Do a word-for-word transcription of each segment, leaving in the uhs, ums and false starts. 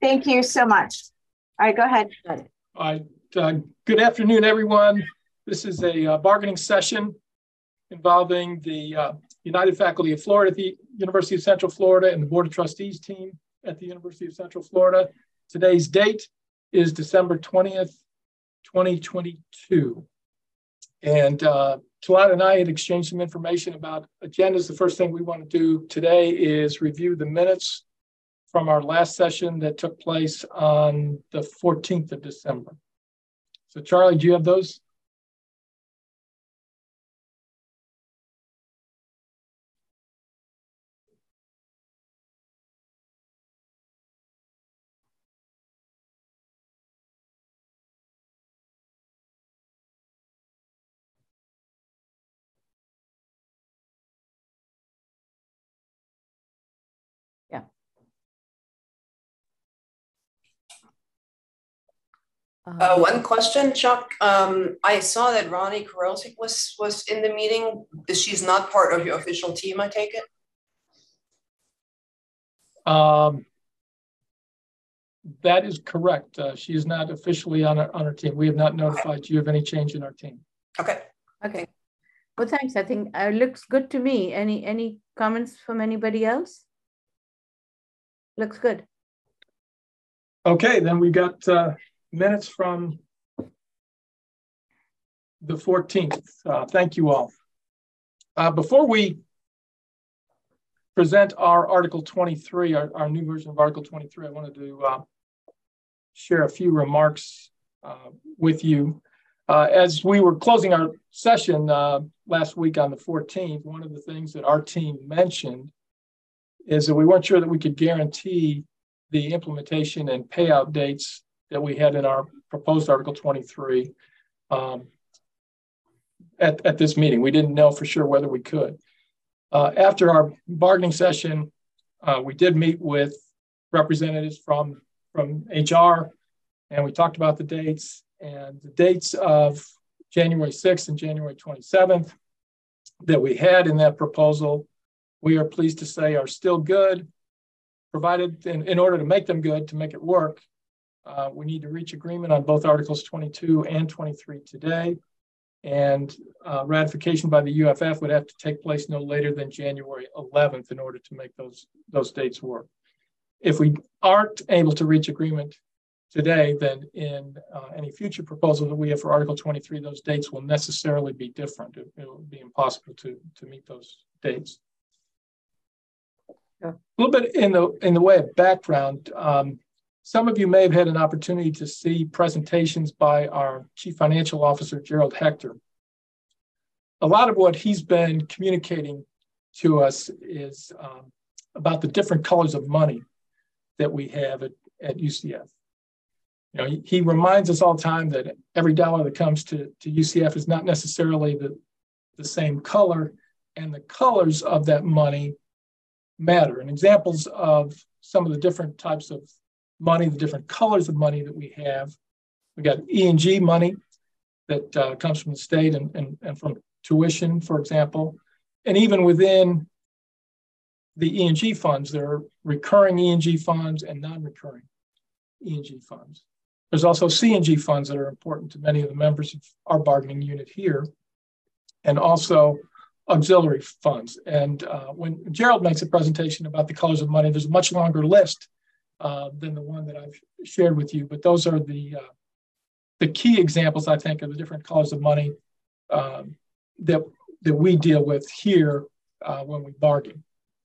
Thank you so much. All right, go ahead. All right. Uh, good afternoon, everyone. This is a uh, bargaining session involving the uh, United Faculty of Florida at the University of Central Florida and the Board of Trustees team at the University of Central Florida. Today's date is December twentieth, twenty twenty-two. And uh, Talat and I had exchanged some information about agendas. The first thing we want to do today is review the minutes from our last session that took place on the fourteenth of December. So Charlie, do you have those? Uh, one question, Chuck. Um, I saw that Ronnie Karosik was was in the meeting. She's not part of your official team, I take it? Um, that is correct. Uh, she is not officially on our, on our team. We have not notified okay. you of any change in our team. Okay. Okay. Well, thanks. I think it uh, looks good to me. Any any comments from anybody else? Looks good. Okay, then we got uh, minutes from the fourteenth. Uh, thank you all. Uh, before we present our Article twenty-three, our, our new version of Article twenty-three, I wanted to uh, share a few remarks uh, with you. Uh, as we were closing our session uh, last week on the fourteenth, one of the things that our team mentioned is that we weren't sure that we could guarantee the implementation and payout dates that we had in our proposed Article twenty-three um, at, at this meeting. We didn't know for sure whether we could. Uh, after our bargaining session, uh, we did meet with representatives from, from H R, and we talked about the dates, and the dates of January sixth and January twenty-seventh that we had in that proposal, we are pleased to say are still good, provided in, in order to make them good, to make it work, Uh, we need to reach agreement on both Articles twenty-two and twenty-three today, and uh, ratification by the U F F would have to take place no later than January eleventh in order to make those, those dates work. If we aren't able to reach agreement today, then in uh, any future proposal that we have for Article twenty-three, those dates will necessarily be different. It, it will be impossible to, to meet those dates. Yeah. A little bit in the, in the way of background, um, some of you may have had an opportunity to see presentations by our Chief Financial Officer, Gerald Hector. A lot of what he's been communicating to us is um, about the different colors of money that we have at, at U C F. You know, he, he reminds us all the time that every dollar that comes to, to U C F is not necessarily the, the same color, and the colors of that money matter. And examples of some of the different types of money, the different colors of money that we have. We got E and G money that uh, comes from the state and, and, and from tuition, for example. And even within the E and G funds, there are recurring E and G funds and non-recurring E and G funds. There's also C and G funds that are important to many of the members of our bargaining unit here, and also auxiliary funds. And uh, when Gerald makes a presentation about the colors of money, there's a much longer list Uh, than the one that I've shared with you, but those are the uh, the key examples, I think, of the different colors of money um, that that we deal with here uh, when we bargain.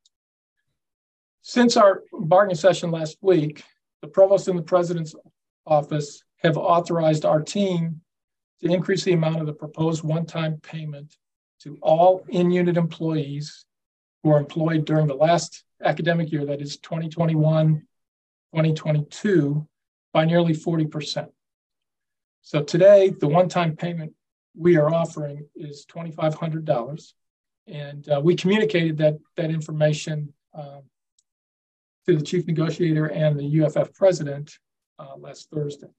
Since our bargaining session last week, the provost and the president's office have authorized our team to increase the amount of the proposed one-time payment to all in-unit employees who are employed during the last academic year, that is twenty twenty-one, twenty twenty-two, by nearly forty percent. So today, the one-time payment we are offering is twenty-five hundred dollars. And uh, we communicated that, that information uh, to the chief negotiator and the U F F president uh, last Thursday.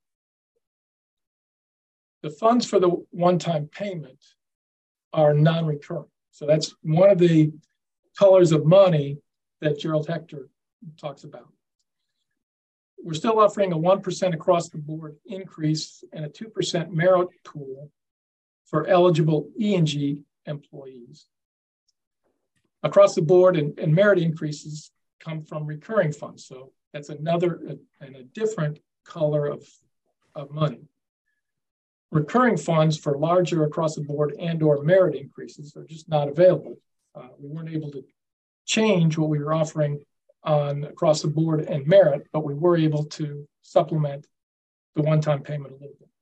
The funds for the one-time payment are non-recurring. So that's one of the colors of money that Gerald Hector talks about. we're still offering a one percent across the board increase and a two percent merit pool for eligible E and G employees. Across the board and, and merit increases come from recurring funds. So that's another and a different color of, of money. Recurring funds for larger across the board and or merit increases are just not available. Uh, we weren't able to change what we were offering on across the board and merit, but we were able to supplement the one-time payment a little bit.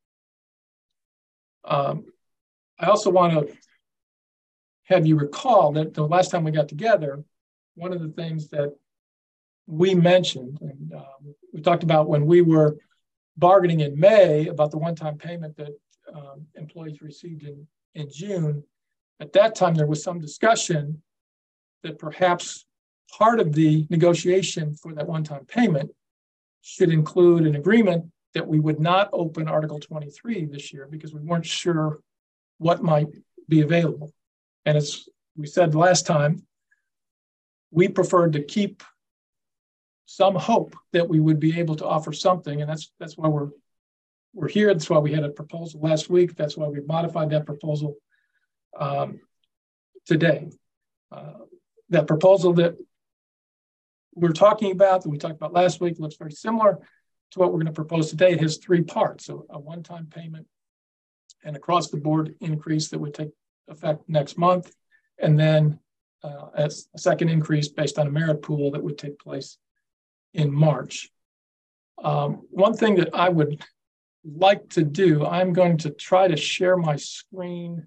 Um, I also want to have you recall that the last time we got together, one of the things that we mentioned, and uh, we talked about when we were bargaining in May about the one-time payment that um, employees received in, in June. At that time, there was some discussion that perhaps part of the negotiation for that one-time payment should include an agreement that we would not open Article twenty-three this year because we weren't sure what might be available. And as we said last time, we preferred to keep some hope that we would be able to offer something, and that's that's why we're we're here. That's why we had a proposal last week. That's why we modified that proposal um, today. Uh, that proposal that we're talking about, that we talked about last week, looks very similar to what we're going to propose today. It has three parts: so a one-time payment, an across-the-board increase that would take effect next month, and then uh, as a second increase based on a merit pool that would take place in March. Um, one thing that I would like to do, I'm going to try to share my screen.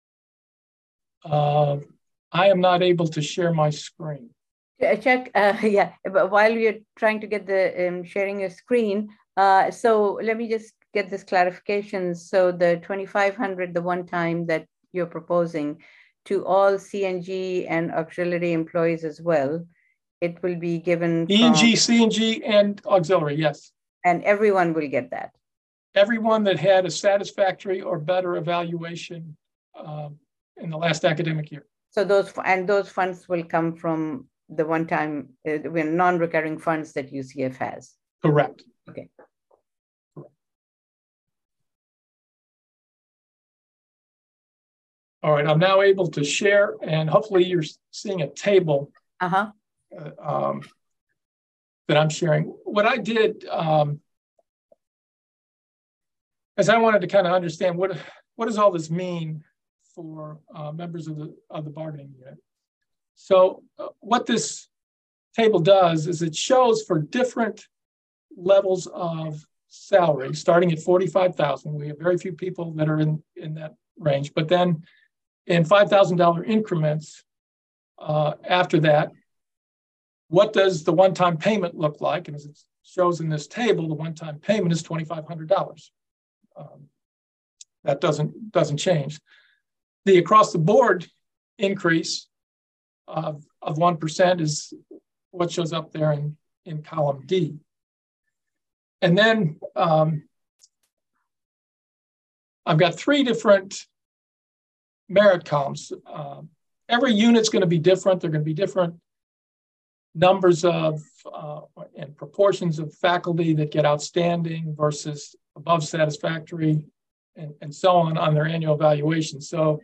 Uh, I am not able to share my screen. Chuck, uh, yeah, but while you're trying to get the um, sharing your screen, uh, so let me just get this clarification. So the twenty-five hundred, the one time that you're proposing to all C N G and auxiliary employees as well, it will be given E and G, C N G, and auxiliary, yes. And everyone will get that. Everyone that had a satisfactory or better evaluation um, in the last academic year. So those, and those funds will come from the one-time, uh, non-recurring funds that U C F has. Correct. Okay. Correct. All right, I'm now able to share, and hopefully you're seeing a table uh-huh. uh, um, that I'm sharing. What I did um, is I wanted to kind of understand what, what does all this mean for uh, members of the, of the bargaining unit. So uh, what this table does is it shows for different levels of salary, starting at forty-five thousand. We have very few people that are in, in that range, but then in five thousand dollar increments uh, after that, what does the one-time payment look like? And as it shows in this table, the one-time payment is twenty-five hundred dollars. Um, that doesn't, doesn't change. The across-the-board increase of, of one percent is what shows up there in, in column D. And then um, I've got three different merit columns. Uh, every unit's going to be different. They're going to be different numbers of uh, and proportions of faculty that get outstanding versus above satisfactory, and, and so on on their annual evaluation. So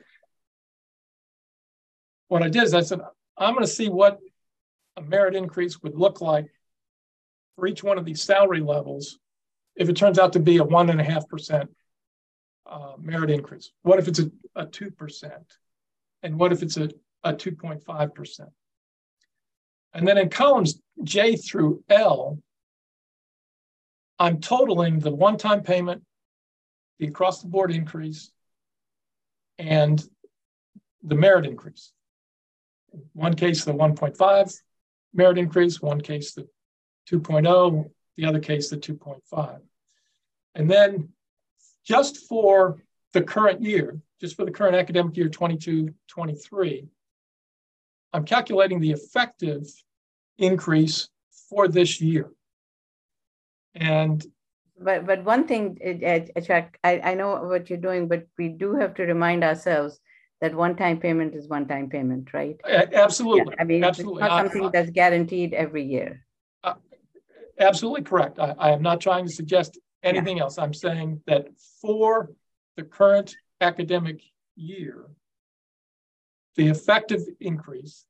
what I did is I said, I'm going to see what a merit increase would look like for each one of these salary levels if it turns out to be a one and a half percent uh, merit increase. What if it's a, a two percent? And what if it's a, a two point five percent? And then in columns J through L, I'm totaling the one-time payment, the across-the-board increase, and the merit increase. In one case, the one point five merit increase, one case, the two point oh, the other case, the two point five. And then just for the current year, just for the current academic year twenty-two twenty-three, I'm calculating the effective increase for this year. And but but one thing, Chuck, I, I know what you're doing, but we do have to remind ourselves that one-time payment is one-time payment, right? Absolutely. Yeah, I mean, absolutely. it's not something I, that's guaranteed every year. Uh, absolutely correct. I, I am not trying to suggest anything yeah. else. I'm saying that for the current academic year, the effective increase,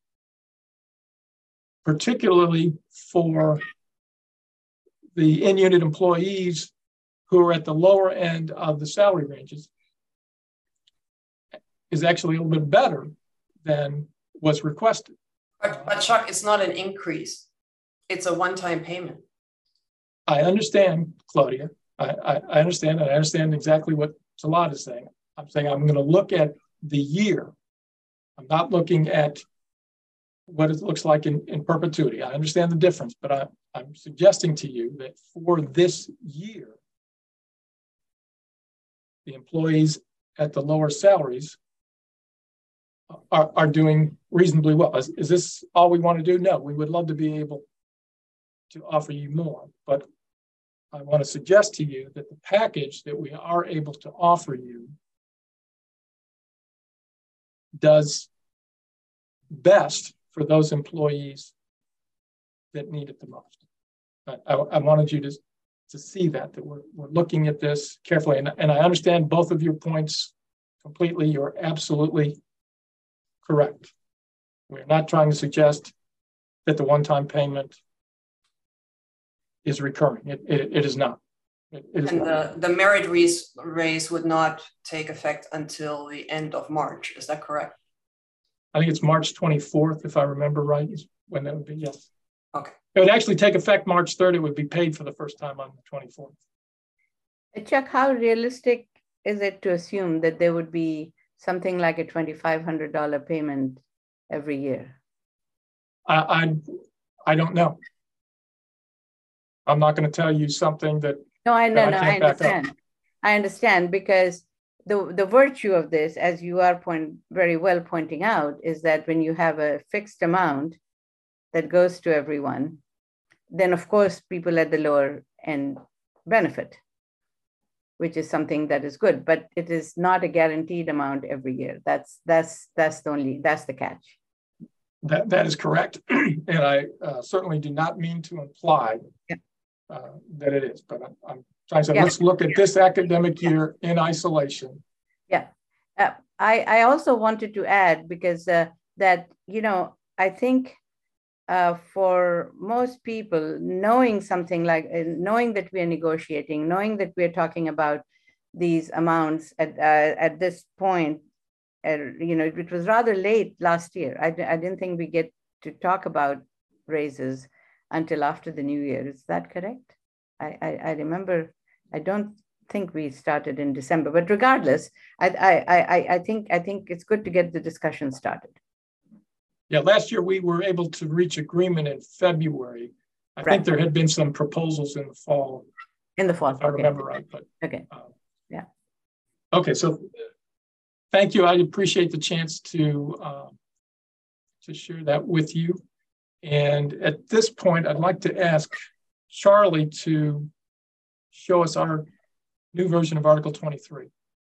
particularly for the in-unit employees who are at the lower end of the salary ranges, is actually a little bit better than was requested. But, but Chuck, it's not an increase. It's a one-time payment. I understand, Claudia. I, I, I understand, and I understand exactly what Salat is saying. I'm saying I'm going to look at the year. I'm not looking at what it looks like in, in perpetuity. I understand the difference, but I, I'm suggesting to you that for this year, the employees at the lower salaries are, are doing reasonably well. Is, is this all we want to do? No, we would love to be able to offer you more, but I want to suggest to you that the package that we are able to offer you does best for those employees that need it the most. I, I, I wanted you to, to see that, that we're, we're looking at this carefully. And, and I understand both of your points completely. You're absolutely correct. We're not trying to suggest that the one-time payment is recurring. It, it, it is not. It, it is and not. The, the merit raise, raise would not take effect until the end of March. Is that correct? I think it's March twenty-fourth, if I remember right, is when that would be, yes. Okay. It would actually take effect March third. It would be paid for the first time on the twenty-fourth. Chuck, how realistic is it to assume that there would be something like a twenty-five hundred dollars payment every year? I, I, I don't know. I'm not going to tell you something that No, I know, I no, I understand. I understand because the, the virtue of this, as you are point, very well pointing out, is that when you have a fixed amount that goes to everyone, then of course people at the lower end benefit, which is something that is good, but it is not a guaranteed amount every year. That's that's that's the only that's the catch. That that is correct, and I uh, certainly do not mean to imply yeah. uh, that it is. But I'm, I'm trying to say, yeah. let's look at this academic year in isolation. Yeah, uh, I I also wanted to add because uh, that you know I think. Uh, for most people, knowing something like, uh, knowing that we are negotiating, knowing that we're talking about these amounts at uh, at this point, uh, you know, it, it was rather late last year. I, I didn't think we get to talk about raises until after the new year. Is that correct? I, I, I remember, I don't think we started in December, but regardless, I, I, I, I think I think it's good to get the discussion started. Yeah, last year we were able to reach agreement in February. I right. think there had been some proposals in the fall. In the fall, if I okay. remember right. But okay, uh, yeah. Okay, so thank you. I appreciate the chance to uh, to share that with you. And at this point, I'd like to ask Charlie to show us our new version of Article twenty-three.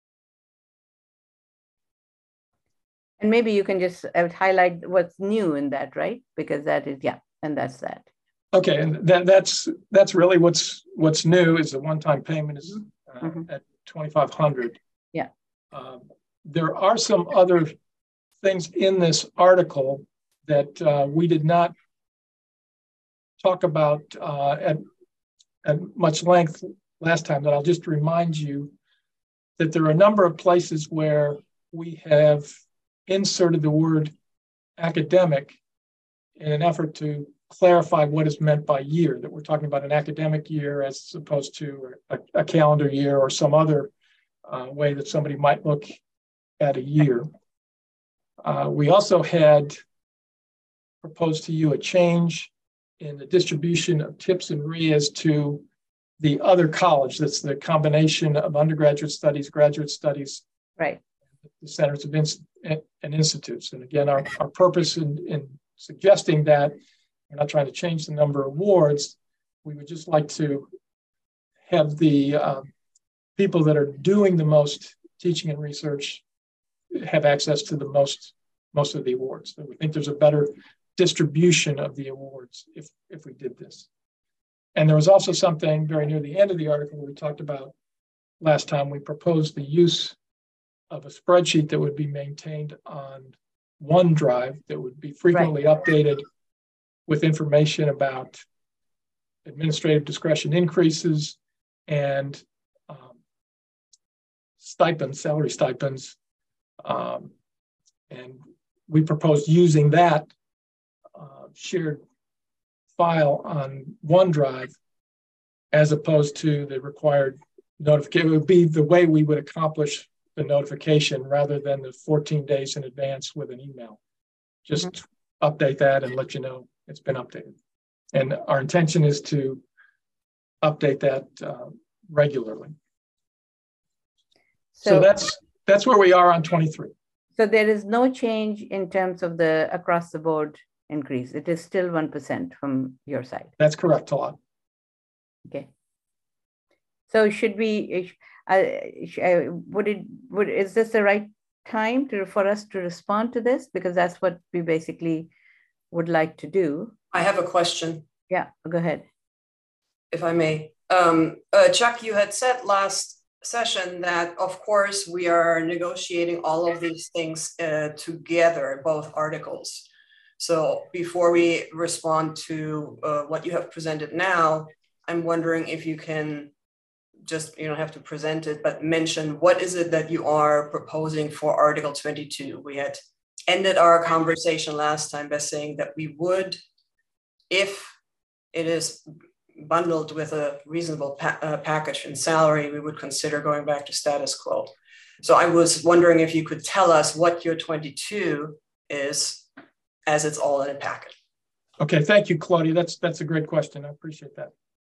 And maybe you can just uh, highlight what's new in that, right? Because that is, yeah, and that's that. Okay, and that, that's that's really what's what's new is the one-time payment is uh, mm-hmm. at twenty-five hundred dollars. Yeah. Um, there are some other things in this article that uh, we did not talk about uh, at, at much length last time, but I'll just remind you that there are a number of places where we have inserted the word academic in an effort to clarify what is meant by year, that we're talking about an academic year as opposed to a, a calendar year or some other uh, way that somebody might look at a year. Uh, we also had proposed to you a change in the distribution of tips and R I As to the other college. That's the combination of undergraduate studies, graduate studies, right? The centers of ins- and institutes. And again, our, our purpose in, in suggesting that we're not trying to change the number of awards. We would just like to have the uh, people that are doing the most teaching and research have access to the most most of the awards. So we think there's a better distribution of the awards if, if we did this. and there was also something very near the end of the article we talked about last time. We proposed the use of a spreadsheet that would be maintained on OneDrive that would be frequently right. updated with information about administrative discretion increases and um, stipends, salary stipends. Um, and we proposed using that uh, shared file on OneDrive as opposed to the required notification. It would be the way we would accomplish the notification rather than the fourteen days in advance with an email. Just mm-hmm. update that and let you know it's been updated. And our intention is to update that uh, regularly. So, so that's that's where we are on twenty-three. So there is no change in terms of the across the board increase. It is still one percent from your side. That's correct, Talat. Okay. So should we, uh, would it, would, is this the right time to, for us to respond to this? Because that's what we basically would like to do. I have a question. Yeah, go ahead. If I may. Um, uh, Chuck, you had said last session that, of course, we are negotiating all of these things uh, together, both articles. So before we respond to uh, what you have presented now, I'm wondering if you can just, you don't have to present it, but mention what is it that you are proposing for Article twenty-two? We had ended our conversation last time by saying that we would, if it is bundled with a reasonable pa uh, package and salary, we would consider going back to status quo. So I was wondering if you could tell us what your twenty-two is as it's all in a packet. Okay, thank you, Claudia. That's, that's a great question. I appreciate that.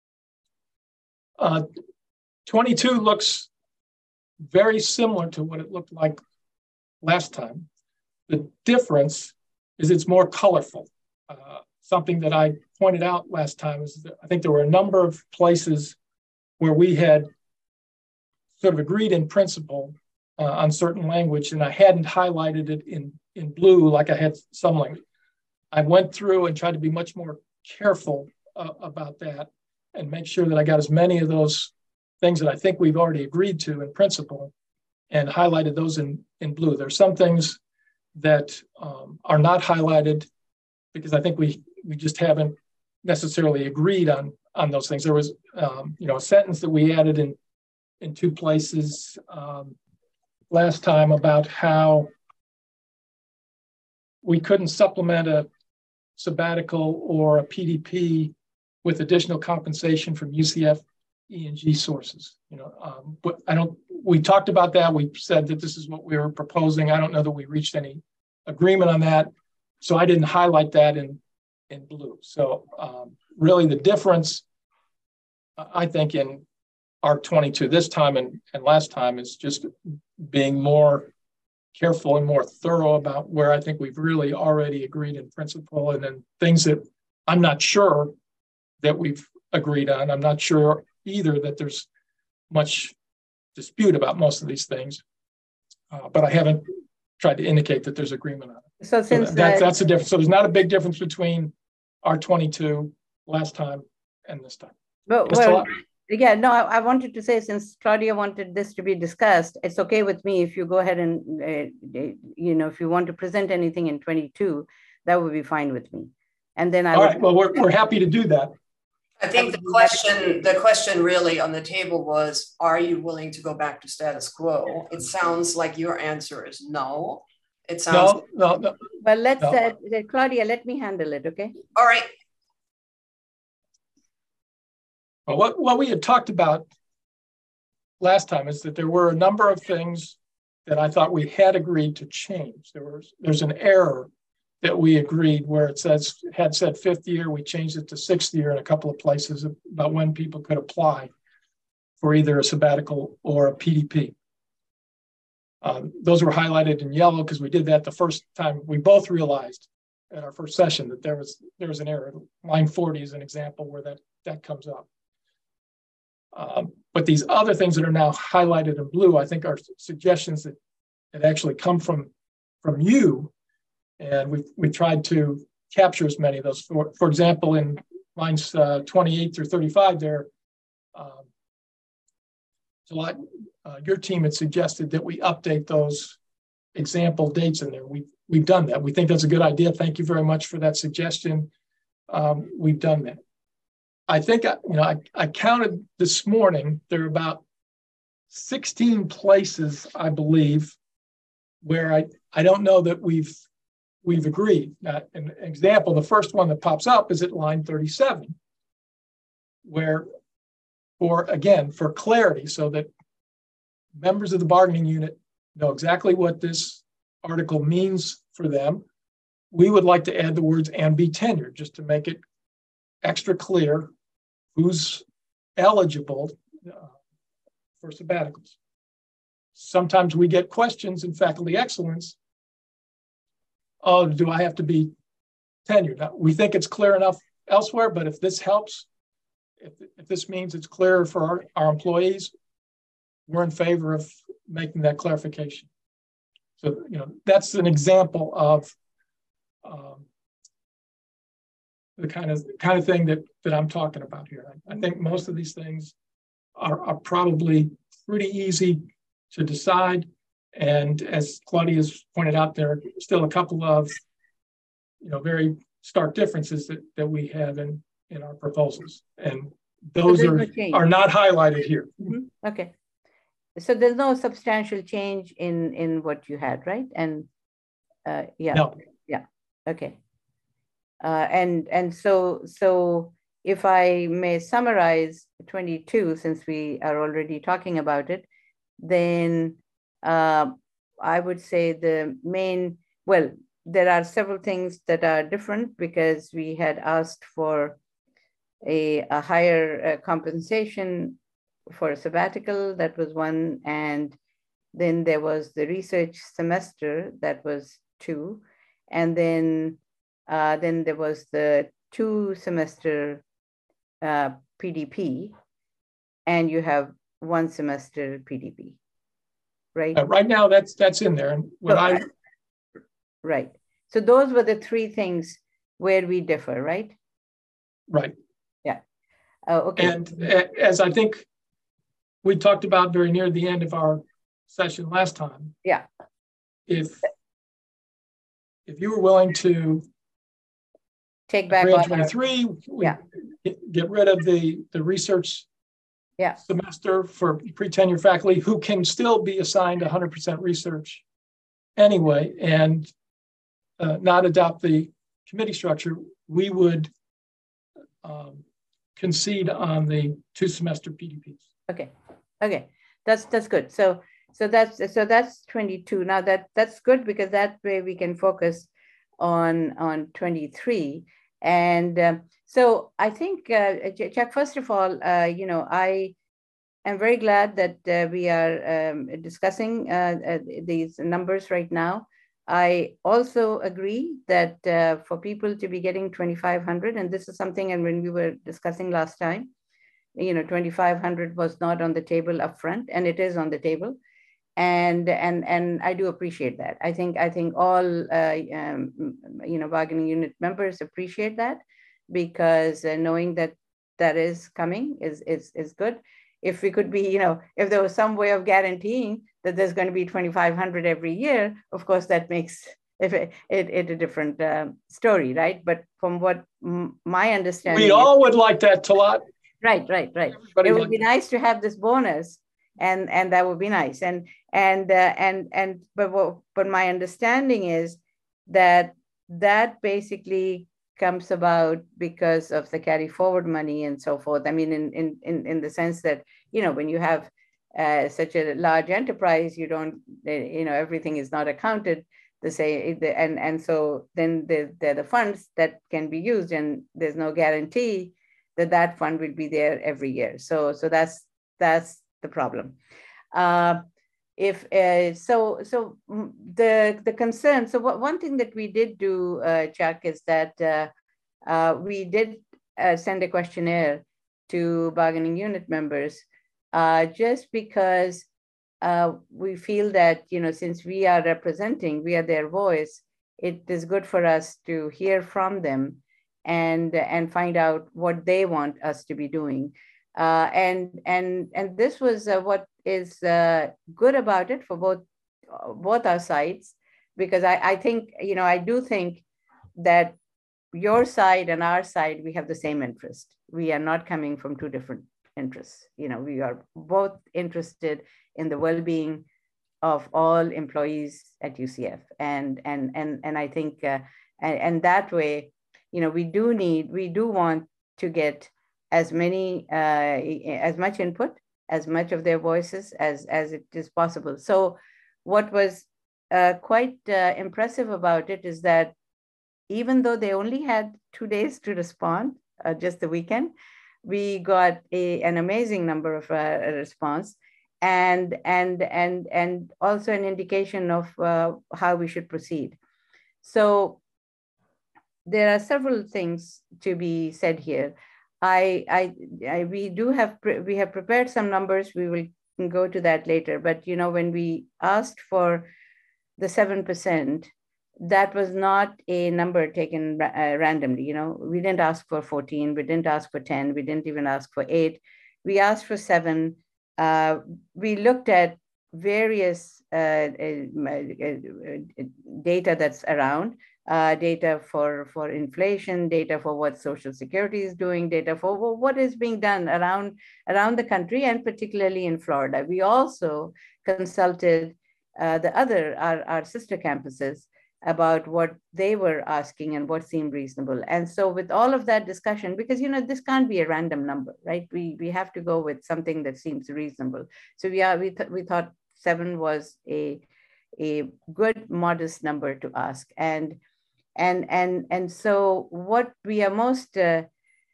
Uh, twenty-two looks very similar to what it looked like last time. The difference is it's more colorful. Uh, something that I pointed out last time is that I think there were a number of places where we had sort of agreed in principle uh, on certain language, and I hadn't highlighted it in, in blue like I had some language. I went through and tried to be much more careful uh, about that and make sure that I got as many of those things that I think we've already agreed to in principle and highlighted those in, in blue. There's some things that um, are not highlighted because I think we, we just haven't necessarily agreed on, on those things. There was, um, you know, a sentence that we added in, in two places um, last time about how we couldn't supplement a sabbatical or a P D P with additional compensation from U C F E and G sources. You know, um, but I don't, we talked about that. We said that this is what we were proposing. I don't know that we reached any agreement on that. So I didn't highlight that in, in blue. So um, really the difference, I think, in R twenty-two this time and, and last time is just being more careful and more thorough about where I think we've really already agreed in principle, and then things that I'm not sure that we've agreed on. I'm not sure either that there's much dispute about most of these things, uh, but I haven't tried to indicate that there's agreement on it. So since so that, that's the difference. So there's not a big difference between R twenty-two last time and this time. But, well, yeah, no, I, I wanted to say, since Claudia wanted this to be discussed, it's okay with me if you go ahead and, uh, you know, if you want to present anything in twenty-two, that would be fine with me. And then I All would, right, well, we're, we're happy to do that. I think the question, the question really on the table was, are you willing to go back to status quo? It sounds like your answer is no. It sounds no, no, no. Well, let's, no. uh, Claudia, let me handle it, okay? All right. Well, what, what we had talked about last time is that there were a number of things that I thought we had agreed to change. There was, there's an error that we agreed where it says, had said fifth year, we changed it to sixth year in a couple of places about when people could apply for either a sabbatical or a P D P. Um, those were highlighted in yellow because we did that the first time. We both realized at our first session that there was, there was an error. Line forty is an example where that, that comes up. Um, but these other things that are now highlighted in blue, I think are suggestions that, that actually come from, from you. And we we tried to capture as many of those. For, for example, in lines uh, twenty-eight through thirty-five there, um, July, uh, your team had suggested that we update those example dates in there. We, we've done that. We think that's a good idea. Thank you very much for that suggestion. Um, we've done that. I think, you know, I, I counted this morning, there are about sixteen places, I believe, where I, I don't know that we've we've agreed. Now, an example, the first one that pops up is at line thirty-seven, where, for again, for clarity, so that members of the bargaining unit know exactly what this article means for them, we would like to add the words "and be tenured," just to make it extra clear who's eligible uh, for sabbaticals. Sometimes we get questions in faculty excellence. Oh, do I have to be tenured? Now, we think it's clear enough elsewhere, but if this helps, if, if this means it's clearer for our, our employees, we're in favor of making that clarification. So, you know, that's an example of um, the kind of kind of thing that that I'm talking about here. I, I think most of these things are, are probably pretty easy to decide, and as Claudia's pointed out, there are still a couple of you know very stark differences that that we have in in our proposals, and those are no are not highlighted here. Mm-hmm. Okay, so there's no substantial change in in what you had, right? And uh, yeah, no. yeah, okay. Uh, and and so so if I may summarize twenty-two, since we are already talking about it, then uh, I would say the main, well, there are several things that are different because we had asked for a, a higher uh, compensation for a sabbatical, that was one, and then there was the research semester, that was two, and then Uh, then there was the two semester uh, P D P, and you have one semester P D P, right? Uh, right now, that's that's in there. And when so, I, I right, so those were the three things where we differ, right? Right. Yeah. Uh, okay. And as I think we talked about very near the end of our session last time. Yeah. If if you were willing to take back on twenty-three, we yeah. get rid of the, the research yeah. semester for pre-tenure faculty who can still be assigned one hundred percent research anyway, and uh, not adopt the committee structure, we would um, concede on the two semester P D Ps. Okay, okay, that's that's good. So so that's so that's twenty-two. Now that that's good because that way we can focus on on twenty-three. And um, so I think, uh, Chuck, first of all, uh, you know, I am very glad that uh, we are um, discussing uh, uh, these numbers right now. I also agree that uh, for people to be getting twenty-five hundred, and this is something, and when we were discussing last time, you know, twenty-five hundred was not on the table upfront, and it is on the table. And and and I do appreciate that. I think I think all uh, um, you know bargaining unit members appreciate that, because uh, knowing that that is coming is is is good. If we could be, you know, if there was some way of guaranteeing that there's going to be twenty-five hundred every year, of course that makes if it, it, it a different uh, story, right? But from what m my understanding, we all is, would like that, Talat. Right, right, right. Everybody it would be that. nice to have this bonus. And and that would be nice. And and uh, and and but what, but my understanding is that that basically comes about because of the carry forward money and so forth. I mean, in in in, in the sense that, you know, when you have uh, such a large enterprise, you don't, you know, everything is not accounted the say, and and so then there there are the funds that can be used, and there's no guarantee that that fund will be there every year. So so that's that's the problem. Uh, if uh, so, so the the concern. So what, one thing that we did do, uh, Chuck, is that uh, uh, we did uh, send a questionnaire to bargaining unit members, uh, just because uh, we feel that, you know, since we are representing, we are their voice, it is good for us to hear from them. and, and find out what they want us to be doing. Uh, and, and, and this was uh, what is uh, good about it for both, uh, both our sides, because I, I think, you know, I do think that your side and our side, we have the same interest. We are not coming from two different interests. You know, we are both interested in the well-being of all employees at U C F. And, and, and, and I think, uh, and, and that way, you know, we do need, we do want to get as many, uh, as much input, as much of their voices as, as it is possible. So what was uh, quite uh, impressive about it is that even though they only had two days to respond, uh, just the weekend, we got a, an amazing number of uh, response, and and and and also an indication of uh, how we should proceed. So there are several things to be said here. I, I, I we do have we have prepared some numbers. We will go to that later. But you know, when we asked for the seven percent, that was not a number taken uh, randomly. You know, we didn't ask for fourteen, we didn't ask for ten, we didn't even ask for eight. We asked for seven. Uh, we looked at various uh, uh, data that's around, uh, data for, for inflation, data for what Social Security is doing, data for what is being done around, around the country, and particularly in Florida. We also consulted uh, the other, our, our sister campuses, about what they were asking and what seemed reasonable. And so with all of that discussion, because, you know, this can't be a random number, right? We, we have to go with something that seems reasonable. So we, are, we, th we thought seven was a, a good, modest number to ask. And, and, and, and so what we are most uh,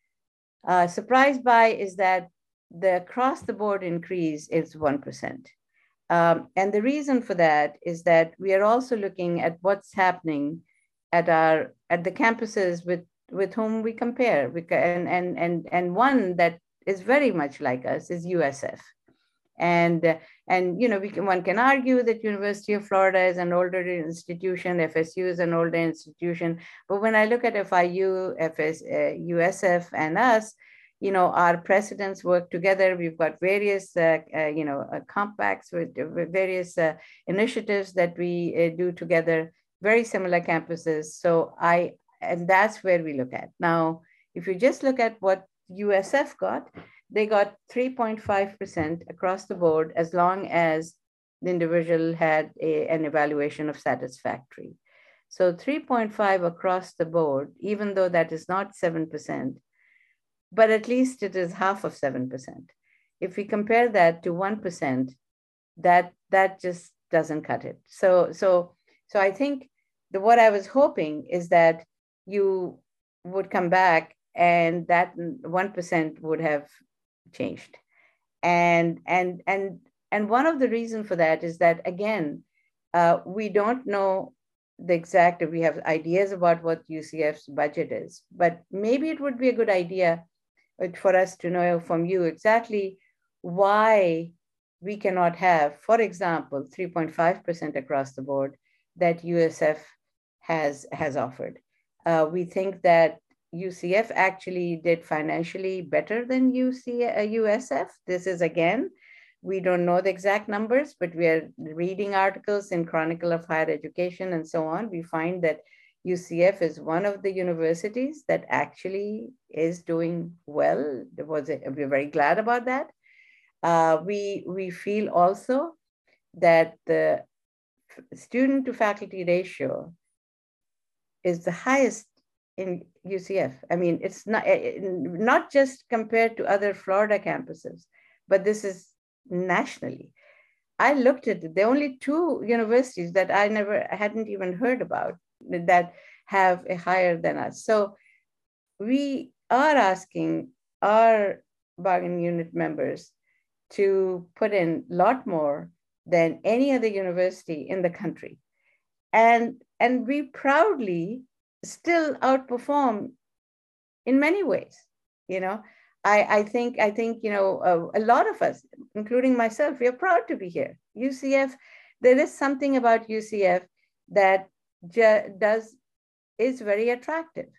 uh, surprised by is that the across the board increase is one percent. Um, and the reason for that is that we are also looking at what's happening at our at the campuses with with whom we compare. We can, and and and one that is very much like us is U S F, and uh, and you know we can one can argue that University of Florida is an older institution, F S U is an older institution, but when I look at F I U, F S, uh, U S F, and us, you know, our presidents work together. We've got various, uh, uh, you know, uh, compacts with, with various uh, initiatives that we uh, do together, very similar campuses. So I, and that's where we look at. Now, if you just look at what U S F got, they got three point five percent across the board, as long as the individual had a, an evaluation of satisfactory. So three point five across the board, even though that is not seven percent, but at least it is half of seven percent. If we compare that to one percent, that, that just doesn't cut it. So, so, so I think the, what I was hoping is that you would come back and that one percent would have changed. And, and, and, and one of the reasons for that is that, again, uh, we don't know the exact, we have ideas about what U C F's budget is, but maybe it would be a good idea for us to know from you exactly why we cannot have, for example, three point five percent across the board that U S F has, has offered. Uh, we think that U C F actually did financially better than U C, uh, U S F. This is, again, we don't know the exact numbers, but we are reading articles in Chronicle of Higher Education and so on. We find that U C F is one of the universities that actually is doing well. There was a, we're very glad about that. Uh, we, we feel also that the student to faculty ratio is the highest in U C F. I mean, it's not, not just compared to other Florida campuses, but this is nationally. I looked at it, there are only two universities that I never, I hadn't even heard about that have a higher than us. So we are asking our bargaining unit members to put in a lot more than any other university in the country. And, and we proudly still outperform in many ways. You know, I, I think, I think, you know, uh, a lot of us, including myself, we are proud to be here. U C F, there is something about U C F that does, is very attractive.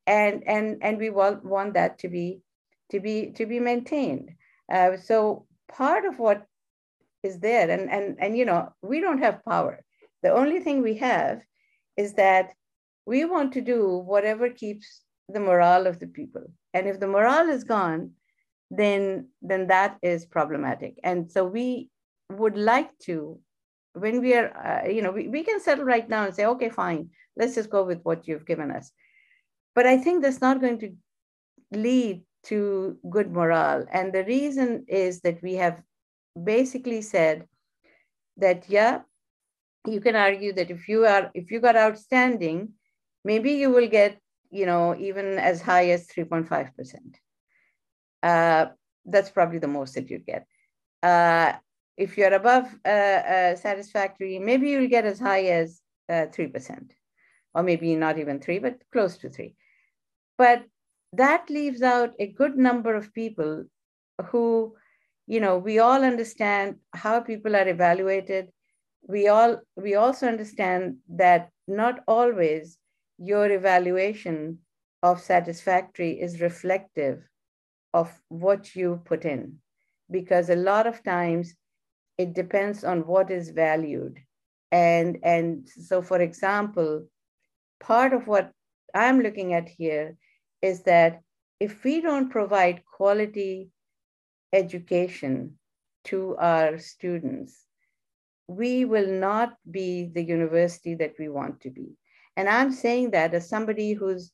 and and and we want, want that to be to be to be maintained. Uh, so part of what is there, and and and you know, we don't have power. The only thing we have is that we want to do whatever keeps the morale of the people. And if the morale is gone, then then that is problematic. And so we would like to, when we are, uh, you know, we, we can settle right now and say, okay, fine, let's just go with what you've given us. But I think that's not going to lead to good morale. And the reason is that we have basically said that, yeah, you can argue that if you are, if you got outstanding, maybe you will get, you know, even as high as three point five percent. Uh, that's probably the most that you'd get. Uh, if you're above uh, uh, satisfactory, maybe you'll get as high as uh, three percent, or maybe not even three, but close to three. But that leaves out a good number of people who, you know, we all understand how people are evaluated. We all, we also understand that not always your evaluation of satisfactory is reflective of what you put in, because a lot of times it depends on what is valued. And, and so, for example, part of what I'm looking at here is that if we don't provide quality education to our students, we will not be the university that we want to be. And I'm saying that as somebody who's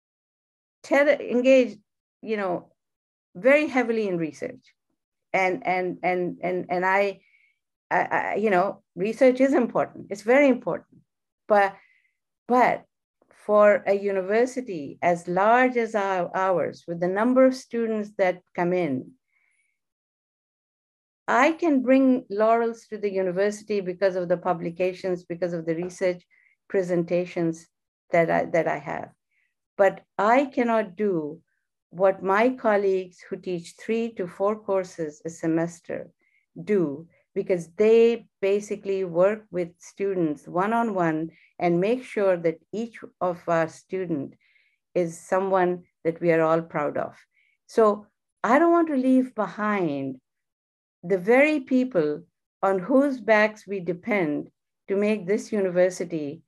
engaged, you know, very heavily in research. And, and, and, and, and I, I, I, you know, research is important. It's very important. But, but for a university as large as our, ours, with the number of students that come in, I can bring laurels to the university because of the publications, because of the research presentations that I, that I have. But I cannot do what my colleagues who teach three to four courses a semester do, because they basically work with students one-on-one and make sure that each of our students is someone that we are all proud of. So I don't want to leave behind the very people on whose backs we depend to make this university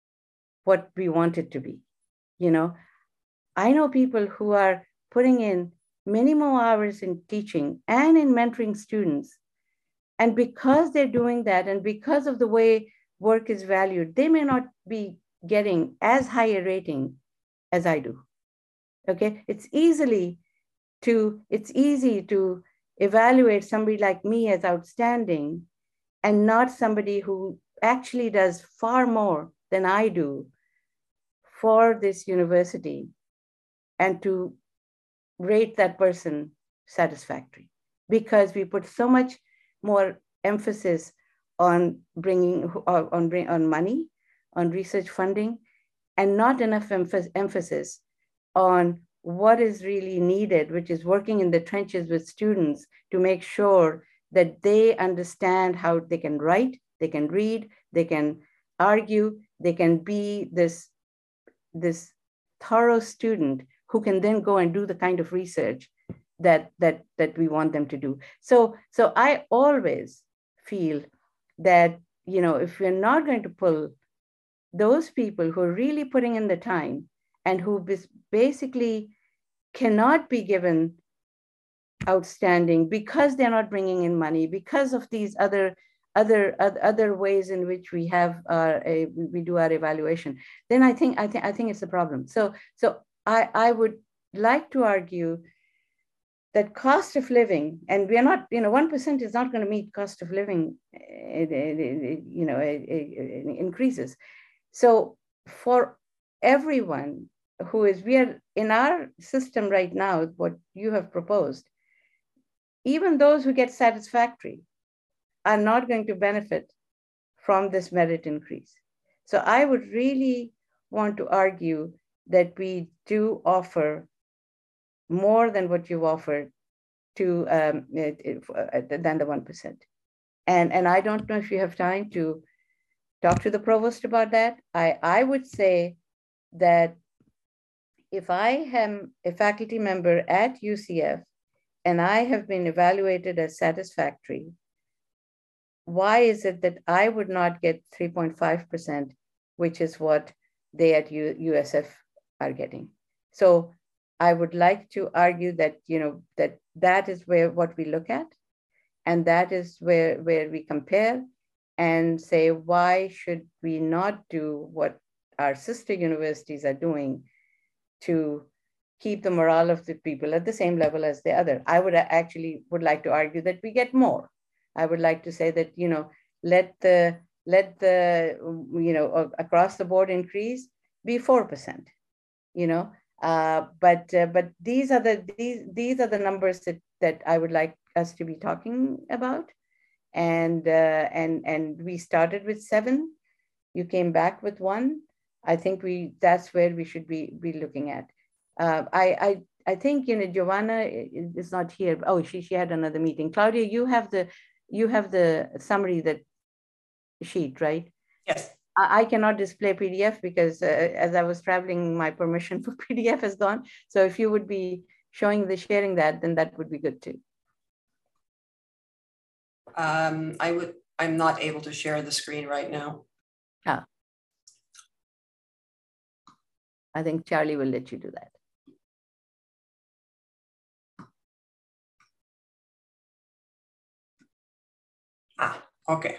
what we want it to be. You know, I know people who are putting in many more hours in teaching and in mentoring students. And because they're doing that, and because of the way work is valued, they may not be getting as high a rating as I do. Okay, it's easily to, it's easy to evaluate somebody like me as outstanding and not somebody who actually does far more than I do for this university, and to rate that person satisfactory, because we put so much more emphasis on bringing on, on money, on research funding, and not enough emphasis on what is really needed, which is working in the trenches with students to make sure that they understand how they can write, they can read, they can argue, they can be this, this thorough student who can then go and do the kind of research that, that, that we want them to do. So, so I always feel that, you know, if we're not going to pull those people who are really putting in the time and who basically cannot be given outstanding because they're not bringing in money, because of these other other other ways in which we have uh, a, we do our evaluation, then I think I think I think it's a problem. So so I I would like to argue that cost of living, and we are not, you know, one percent is not going to meet cost of living, it, it, it, you know, it, it, it increases. So for everyone who is, we are in our system right now, what you have proposed, even those who get satisfactory are not going to benefit from this merit increase. So I would really want to argue that we do offer more than what you've offered to um, it, it, than the one percent. And, and I don't know if you have time to talk to the provost about that. I, I would say that if I am a faculty member at U C F and I have been evaluated as satisfactory, why is it that I would not get three point five percent, which is what they at U USF are getting? So I would like to argue that, you know, that that is where what we look at, and that is where, where we compare and say, why should we not do what our sister universities are doing to keep the morale of the people at the same level as the other? I would actually would like to argue that we get more. I would like to say that, you know, let the, let the, you know, across the board increase be four percent, you know, uh, but, uh, but these are the, these, these are the numbers that, that I would like us to be talking about. And, uh, and, and we started with seven, you came back with one. I think we, that's where we should be, be looking at. Uh, I, I, I think, you know, Giovanna is not here. Oh, she, she had another meeting. Claudia, you have the, you have the summary that sheet, right? Yes. I, I cannot display P D F because uh, as I was traveling, my permission for P D F is gone. So if you would be showing the sharing that, then that would be good too. Um, I would, I'm not able to share the screen right now. Ah. I think Charlie will let you do that. Ah, okay.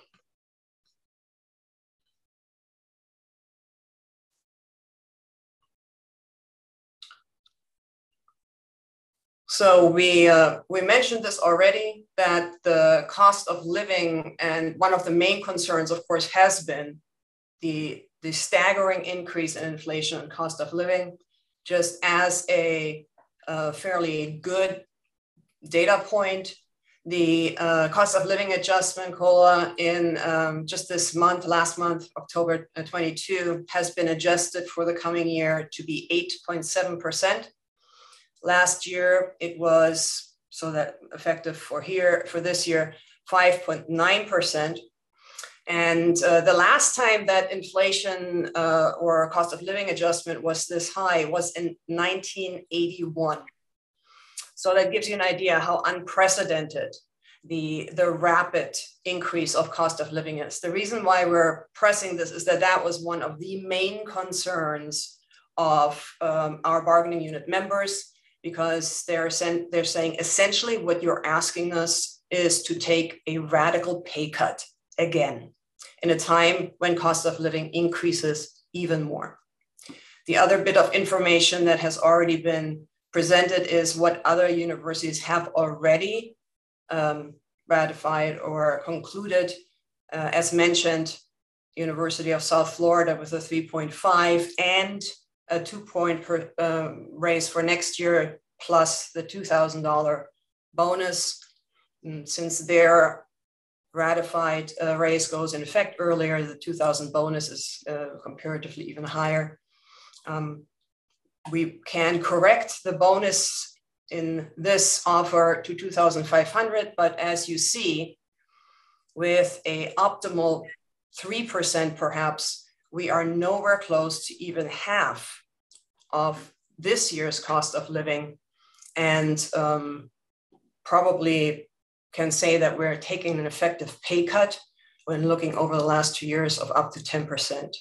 So we uh, we mentioned this already, that the cost of living, and one of the main concerns, of course, has been the, the staggering increase in inflation and cost of living. Just as a, a fairly good data point, the uh, cost of living adjustment, COLA, in um, just this month, last month, October twenty-two, has been adjusted for the coming year to be eight point seven percent. Last year, it was, so that effective for here, for this year, five point nine percent. And uh, the last time that inflation uh, or cost of living adjustment was this high was in nineteen eighty-one. So that gives you an idea how unprecedented the, the rapid increase of cost of living is. The reason why we're pressing this is that that was one of the main concerns of um, our bargaining unit members, because they're, they're saying essentially what you're asking us is to take a radical pay cut again in a time when cost of living increases even more. The other bit of information that has already been presented is what other universities have already um, ratified or concluded. Uh, as mentioned, University of South Florida with a three point five and a two point per, um, raise for next year, plus the two thousand dollar bonus. And since their ratified uh, raise goes in effect earlier, the two thousand bonus is uh, comparatively even higher. Um, we can correct the bonus in this offer to two thousand five hundred, but as you see, with a optimal three percent perhaps, we are nowhere close to even half of this year's cost of living, and um, probably can say that we're taking an effective pay cut when looking over the last two years of up to ten percent.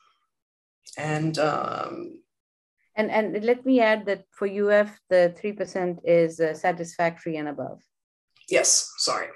And um, And, and let me add that for U F, the three percent is uh, satisfactory and above. Yes, sorry.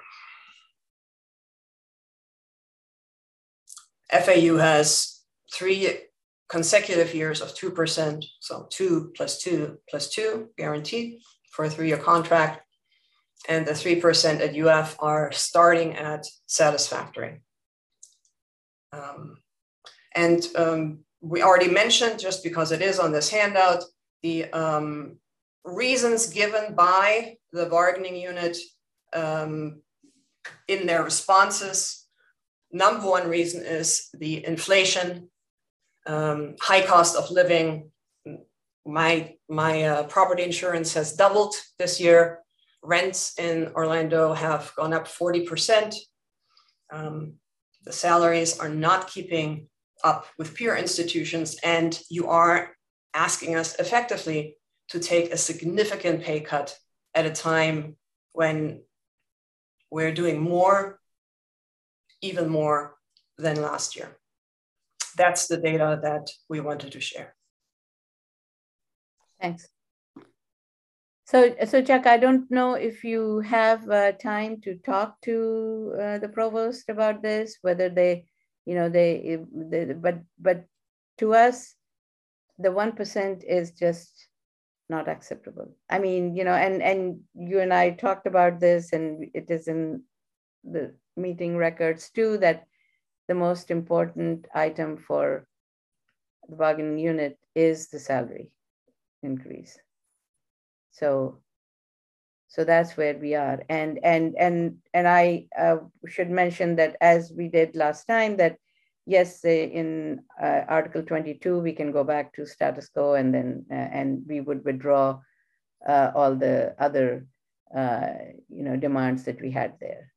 F A U has three consecutive years of two percent, so two plus two plus two guaranteed for a three-year contract. And the three percent at U F are starting at satisfactory. Um, and um, we already mentioned, just because it is on this handout, the um, reasons given by the bargaining unit um, in their responses. Number one reason is the inflation, um, high cost of living. My, my uh, property insurance has doubled this year. Rents in Orlando have gone up forty percent. Um, the salaries are not keeping up with peer institutions, and you are asking us effectively to take a significant pay cut at a time when we're doing more, even more than last year. That's the data that we wanted to share. Thanks. So, so Chuck, I don't know if you have uh, time to talk to uh, the provost about this, whether they, you know, they, they but, but to us, the one percent is just not acceptable. I mean, you know, and, and you and I talked about this, and it is in the meeting records too, that the most important item for the bargaining unit is the salary increase. So, so that's where we are. And, and, and, and I uh, should mention that, as we did last time, that yes, in uh, Article twenty-two, we can go back to status quo, and then, uh, and we would withdraw uh, all the other, uh, you know, demands that we had there.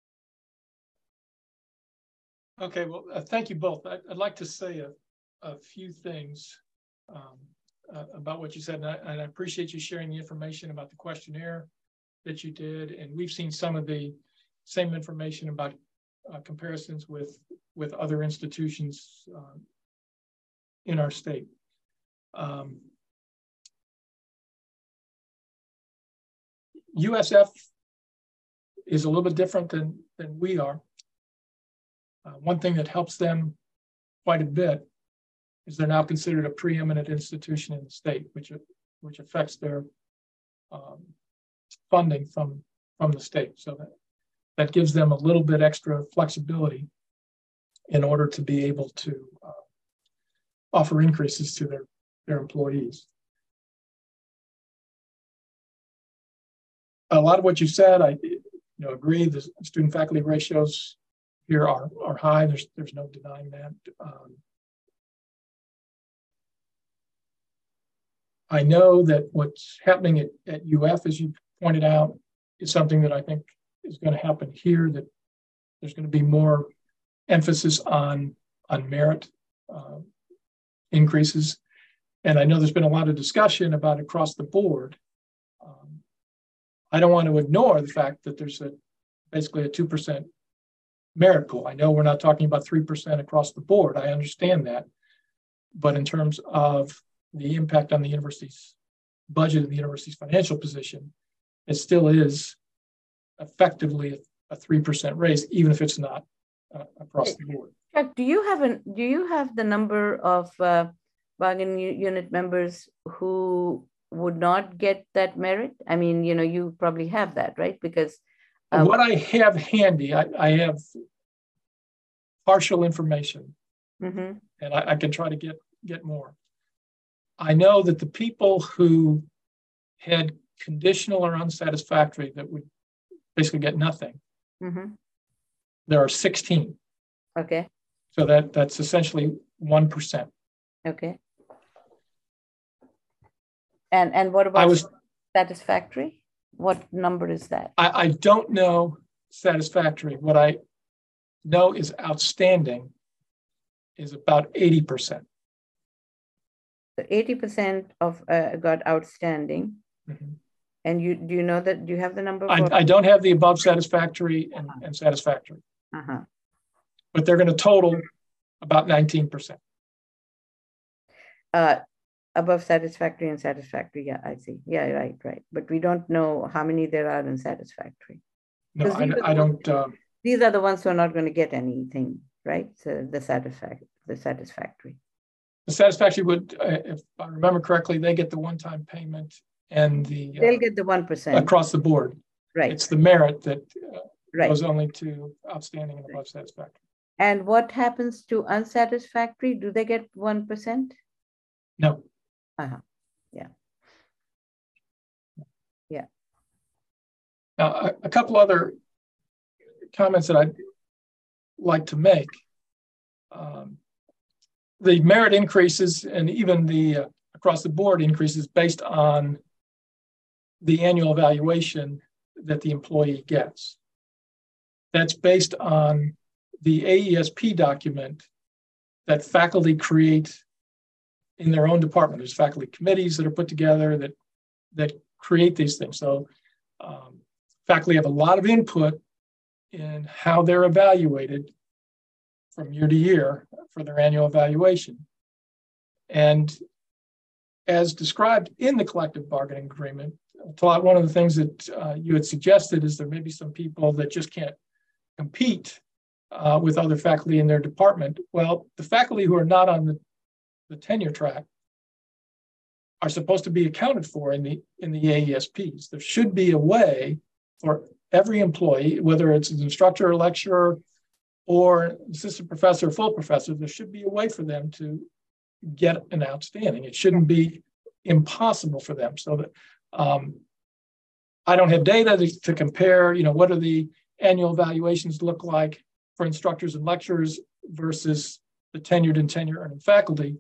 Okay, well, uh, thank you both. I, I'd like to say a, a few things um, uh, about what you said, and I, and I appreciate you sharing the information about the questionnaire that you did, and we've seen some of the same information about uh, comparisons with, with other institutions uh, in our state. Um, U S F is a little bit different than, than we are. Uh, one thing that helps them quite a bit is they're now considered a preeminent institution in the state, which, which affects their um, funding from, from the state. So that, that gives them a little bit extra flexibility in order to be able to uh, offer increases to their, their employees. A lot of what you said, I you know, agree. The student faculty ratios here are, are high. There's, there's no denying that. Um, I know that what's happening at, at U F, as you pointed out, is something that I think is going to happen here, that there's going to be more emphasis on, on merit uh, increases. And I know there's been a lot of discussion about across the board. Um, I don't want to ignore the fact that there's a basically a two percent merit pool. I know we're not talking about three percent across the board. I understand that. But in terms of the impact on the university's budget and the university's financial position, it still is effectively a three percent raise, even if it's not uh, across the board. Chuck, do you have an, do you have the number of uh, bargaining unit members who would not get that merit? I mean, you know, you probably have that, right? Because um, what I have handy, I, I have partial information, mm-hmm. and I, I can try to get, get more. I know that the people who had conditional or unsatisfactory that would basically get nothing, mm-hmm. there are sixteen. Okay. So that, that's essentially one percent. Okay. And and what about I was, satisfactory? What number is that? I, I don't know satisfactory. What I know is outstanding is about eighty percent. So eighty percent of uh, got outstanding. Mm-hmm. And you do you know that, do you have the number? For- I, I don't have the above satisfactory and, uh-huh. and satisfactory. Uh-huh. But they're going to total about nineteen percent. Uh, above satisfactory and satisfactory. Yeah, I see. Yeah, right, right. But we don't know how many there are in satisfactory. No, I, I don't. Uh, these are the ones who are not going to get anything, right? So the satisfactory, the satisfactory. The satisfactory would, uh, if I remember correctly, they get the one-time payment and the. They'll uh, get the one percent across the board. Right. It's the merit that uh, right. goes only to outstanding and above right. satisfactory. And what happens to unsatisfactory? Do they get one percent? No. Uh-huh. Yeah. Yeah. Now, a, a couple other comments that I'd like to make. Um, the merit increases and even the uh, across the board increases based on the annual evaluation that the employee gets. That's based on the A E S P document that faculty create in their own department. There's faculty committees that are put together that, that create these things. So um, faculty have a lot of input in how they're evaluated from year to year for their annual evaluation. And as described in the collective bargaining agreement, Talat, one of the things that uh, you had suggested is there may be some people that just can't compete uh, with other faculty in their department. Well, the faculty who are not on the, the tenure track are supposed to be accounted for in the in the A E S Ps. There should be a way for every employee, whether it's an instructor or lecturer or assistant professor or full professor, there should be a way for them to get an outstanding. It shouldn't be impossible for them. So that um, I don't have data to, to compare, you know, what are the annual evaluations look like for instructors and lecturers versus the tenured and tenure earning faculty,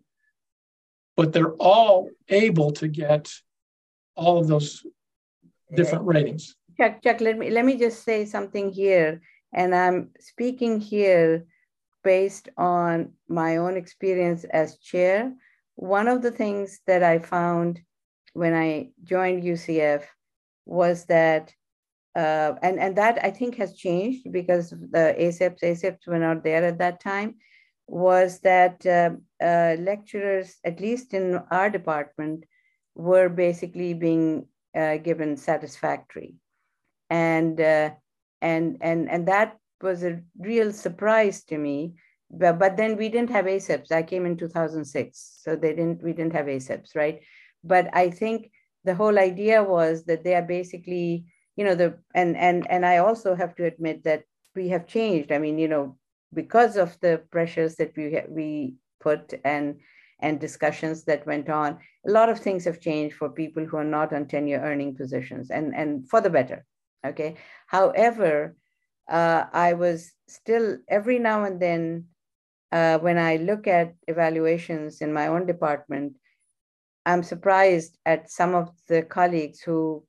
but they're all able to get all of those different ratings. Chuck, Chuck, let me let me just say something here, and I'm speaking here based on my own experience as chair. One of the things that I found when I joined U C F was that, uh, and, and that I think has changed because the A C E Ps, A C E Ps were not there at that time, was that uh, uh, lecturers, at least in our department, were basically being uh, given satisfactory. And, uh, and, and, and that was a real surprise to me. But, but then we didn't have A C E Ps. I came in two thousand six, so they didn't. We didn't have A C E Ps, right? But I think the whole idea was that they are basically, you know, the and and and I also have to admit that we have changed. I mean, you know, because of the pressures that we we put and and discussions that went on, a lot of things have changed for people who are not on tenure earning positions, and and for the better. Okay. However, uh, I was still every now and then. Uh, when I look at evaluations in my own department, I'm surprised at some of the colleagues who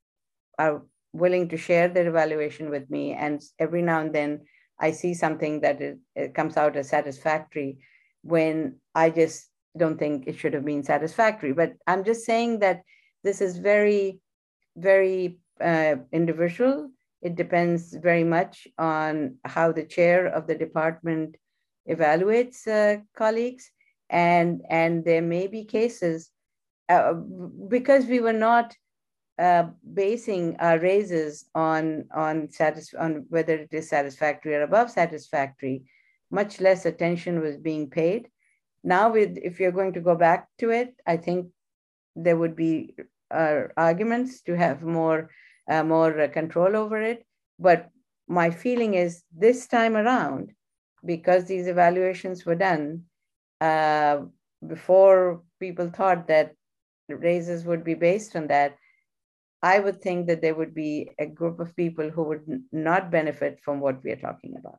are willing to share their evaluation with me. And every now and then I see something that it, it comes out as satisfactory when I just don't think it should have been satisfactory. But I'm just saying that this is very, very uh, individual. It depends very much on how the chair of the department evaluates uh, colleagues, and and there may be cases uh, because we were not uh, basing our raises on on satis- on whether it is satisfactory or above satisfactory. Much less attention was being paid. Now, with if you're going to go back to it, I think there would be uh, arguments to have more uh, more uh, control over it. But my feeling is this time around, because these evaluations were done uh, before people thought that raises would be based on that, I would think that there would be a group of people who would n- not benefit from what we are talking about,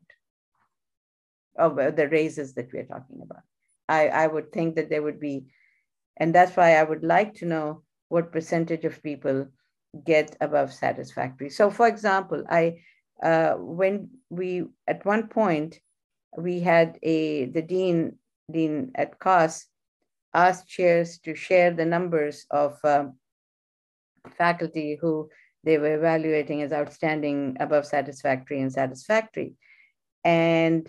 or the raises that we are talking about. I, I would think that there would be, and that's why I would like to know what percentage of people get above satisfactory. So for example, I uh, when we, at one point, we had a, the dean, dean at C O S asked chairs to share the numbers of um, faculty who they were evaluating as outstanding, above satisfactory, and satisfactory. And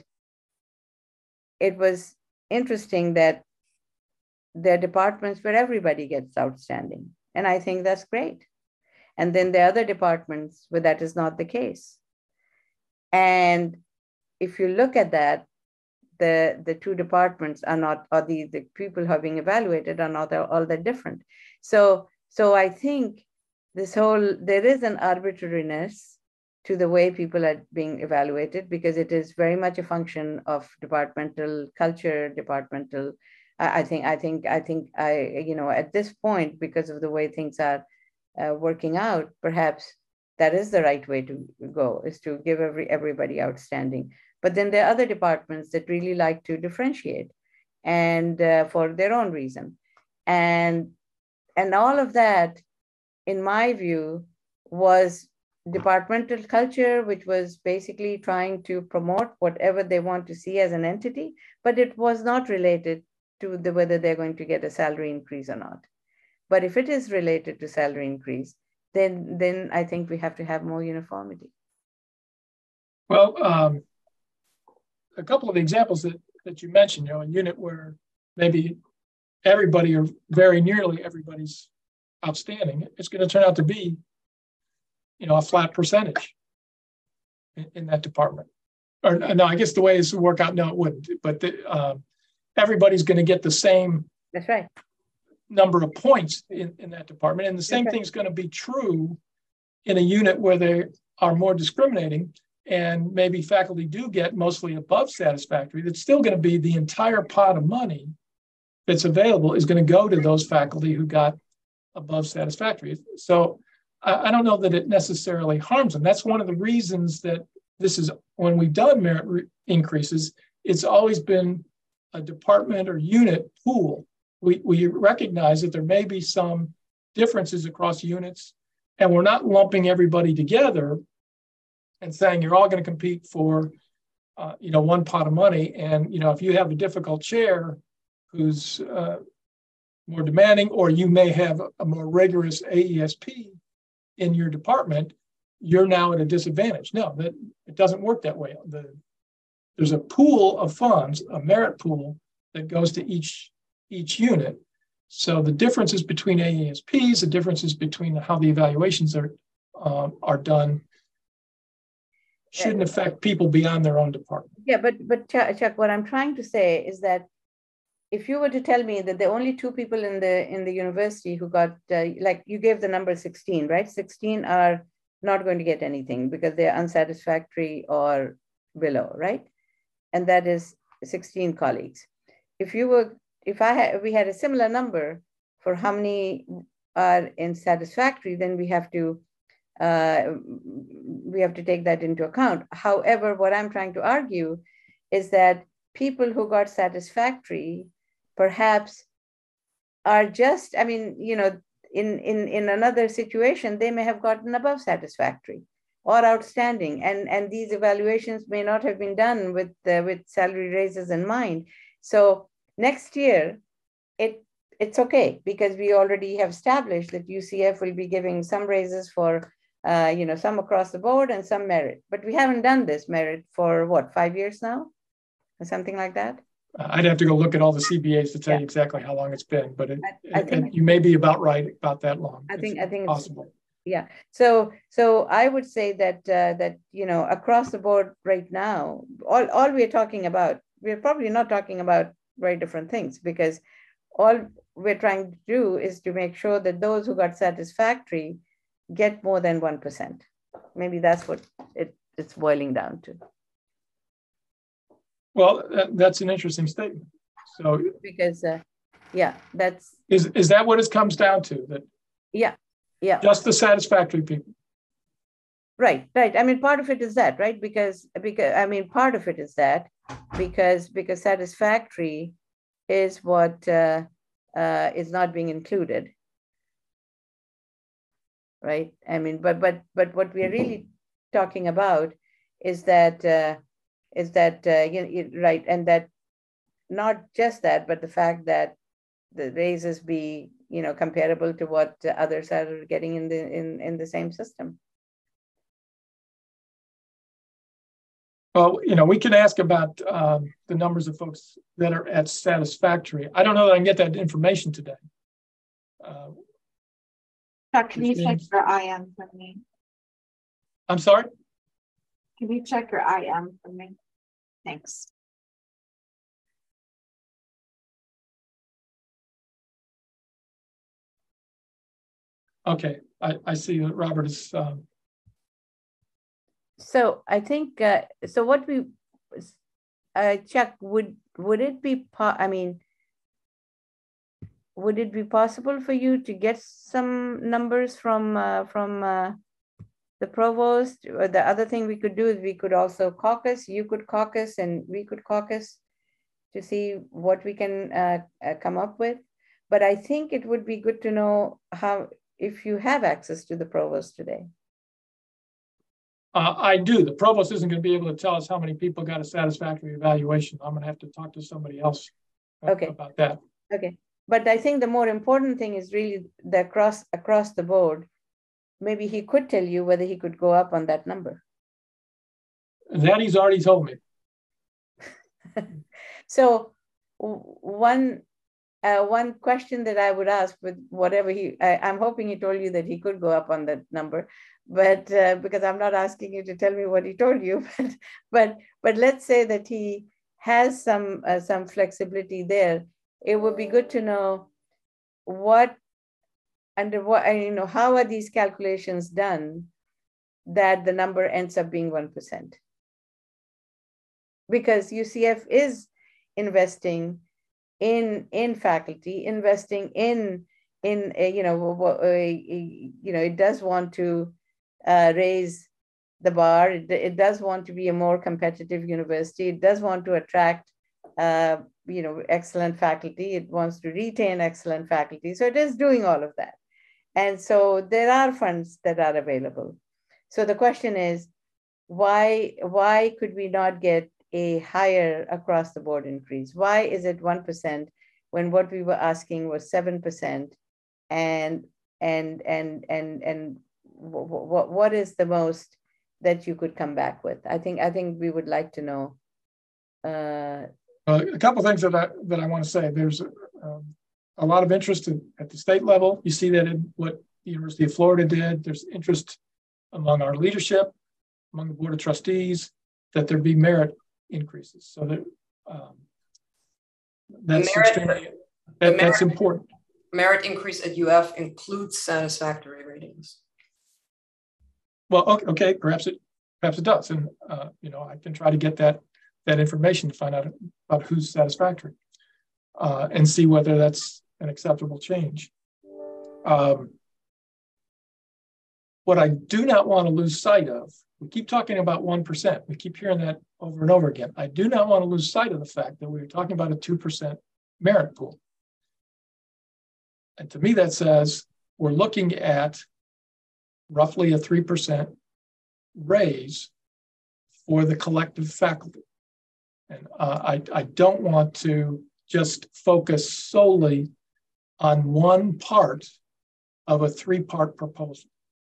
it was interesting that there are departments where everybody gets outstanding. And I think that's great. And then there are other departments where that is not the case. And if you look at that, the, the two departments are not, or the, the people who are being evaluated are not all that different. So, so I think this whole, there is an arbitrariness to the way people are being evaluated, because it is very much a function of departmental culture, departmental, I think, I think, I think I, you know, at this point, because of the way things are uh, working out, perhaps that is the right way to go, is to give every everybody outstanding. But then there are other departments that really like to differentiate, and uh, for their own reason. And, and all of that, in my view, was departmental culture, which was basically trying to promote whatever they want to see as an entity, but it was not related to the whether they're going to get a salary increase or not. But if it is related to salary increase, then, then I think we have to have more uniformity. Well, um, a couple of examples that, that you mentioned, you know, a unit where maybe everybody or very nearly everybody's outstanding, it's going to turn out to be, you know, a flat percentage in, in that department. Or no, I guess the way this would work out, no, it wouldn't. But the, uh, everybody's going to get the same That's right. number of points in, in that department. And the same That's right. thing is going to be true in a unit where they are more discriminating and maybe faculty do get mostly above satisfactory. That's still going to be the entire pot of money that's available is going to go to those faculty who got above satisfactory. So I, I don't know that it necessarily harms them. That's one of the reasons that this is, when we've done merit re- increases, it's always been a department or unit pool. We, we recognize that there may be some differences across units, and we're not lumping everybody together and saying you're all going to compete for, uh, you know, one pot of money. And, you know, if you have a difficult chair who's uh, more demanding, or you may have a, a more rigorous A E S P in your department, you're now at a disadvantage. No, that it doesn't work that way. The, there's a pool of funds, a merit pool that goes to each each unit. So the differences between A E S Ps, the differences between how the evaluations are um, are done, shouldn't affect people beyond their own department. Yeah, but but Chuck, what I'm trying to say is that if you were to tell me that there are only two people in the in the university who got, uh, like you gave the number sixteen, right? sixteen are not going to get anything because they're unsatisfactory or below, right? And that is sixteen colleagues. If you were, if I had, we had a similar number for how many are in satisfactory, then we have to uh, we have to take that into account. However, what I'm trying to argue is that people who got satisfactory perhaps are just, I mean, you know, in, in, in another situation, they may have gotten above satisfactory or outstanding. And, and these evaluations may not have been done with, uh, with salary raises in mind. So next year, it, it's okay, because we already have established that U C F will be giving some raises for, uh, you know, some across the board and some merit. But we haven't done this merit for what, five years now? Or something like that? I'd have to go look at all the C B As to tell Yeah. you exactly how long it's been, but it, I, I it, think, it, you may be about right about that long. I think it's I think possible. It's, yeah. So so I would say that uh, that you know across the board right now, all all we're talking about, we're probably not talking about very different things, because all we're trying to do is to make sure that those who got satisfactory get more than one percent. Maybe that's what it, it's boiling down to. Well, that, that's an interesting statement. So, because uh, yeah, that's is is that what it comes down to? That yeah, yeah, just the satisfactory people. Right, right. I mean, part of it is that, right? Because because I mean, part of it is that because because satisfactory is what uh, uh, is not being included, right? I mean, but but but what we are really talking about is that. Uh, is that, uh, you know, right, and that not just that, but the fact that the raises be, you know, comparable to what others are getting in the in, in the same system. Well, you know, we can ask about um, the numbers of folks that are at satisfactory. I don't know that I can get that information today. Uh, Chuck, can you check your I M for me? I'm sorry? Can you check your I M for me? Thanks. Okay, I, I see that Robert is. Um... So I think, uh, so what we, uh, Chuck, would, would it be, I mean, would it be possible for you to get some numbers from, uh, from uh, the provost? Or the other thing we could do is we could also caucus, you could caucus and we could caucus to see what we can uh, uh, come up with. But I think it would be good to know how, if you have access to the provost today. Uh, I do. The provost isn't going to be able to tell us how many people got a satisfactory evaluation. I'm going to have to talk to somebody else Okay. about that. Okay. But I think the more important thing is really the across across the board. Maybe he could tell you whether he could go up on that number. That he's already told me. So one uh, one question that I would ask with whatever he, I, I'm hoping he told you that he could go up on that number, but uh, because I'm not asking you to tell me what he told you, but but but let's say that he has some uh, some flexibility there. It would be good to know what under what you know how are these calculations done that the number ends up being one percent. Because U C F is investing in in faculty, investing in in uh, you know uh, you know it does want to uh, raise the bar. It, it does want to be a more competitive university. It does want to attract uh, you know excellent faculty. It wants to retain excellent faculty. So it is doing all of that, and so there are funds that are available. So the question is, why why could we not get a higher across the board increase? Why is it one percent when what we were asking was seven percent? And and and and and what what is the most that you could come back with? I think I think we would like to know. Uh, uh, a couple of things that I that I want to say. There's um, a lot of interest in, at the state level. You see that in what the University of Florida did. There's interest among our leadership, among the board of trustees, that there be merit increases. So that um, that's merit, extremely, that, that's merit, important. Merit increase at U F includes satisfactory ratings. Well, okay, okay, perhaps it perhaps it does, and uh, you know I can try to get that that information to find out about who's satisfactory uh, and see whether that's an acceptable change. Um, what I do not want to lose sight of. We keep talking about one percent. We keep hearing that over and over again. I do not want to lose sight of the fact that we're talking about a two percent merit pool. And to me, that says we're looking at roughly a three percent raise for the collective faculty. And uh, I, I don't want to just focus solely on one part of a three-part proposal.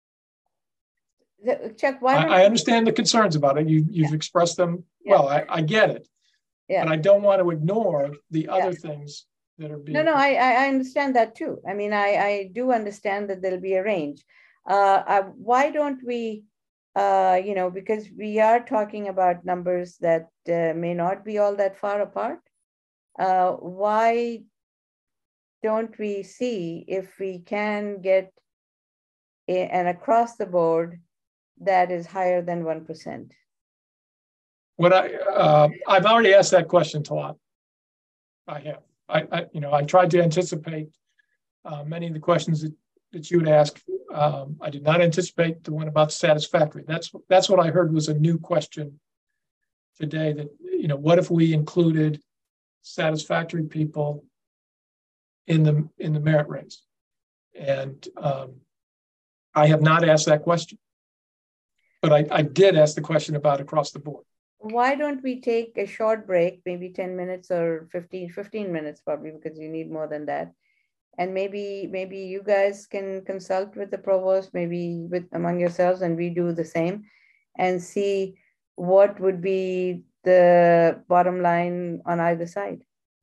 Chuck, why I, I understand the concerns about it. You, you've yeah. expressed them yeah. well. I, I get it. Yeah. But I don't want to ignore the other yeah. things that are being... No, no, I, I understand that too. I mean, I, I do understand that there'll be a range. Uh, I, why don't we, uh, you know, because we are talking about numbers that uh, may not be all that far apart. Uh, why don't we see if we can get a, an across the board that is higher than one percent? What I, uh, I've already asked that question, Talat. I have. I, I, you know, I tried to anticipate uh, many of the questions that, that you would ask. Um, I did not anticipate the one about satisfactory. That's that's what I heard was a new question today. That you know, what if we included satisfactory people in the in the merit race? And um, I have not asked that question. But I, I did ask the question about across the board. Why don't we take a short break, maybe ten minutes or fifteen, fifteen minutes probably, because you need more than that. And maybe maybe you guys can consult with the provost, maybe with among yourselves, and we do the same and see what would be the bottom line on either side.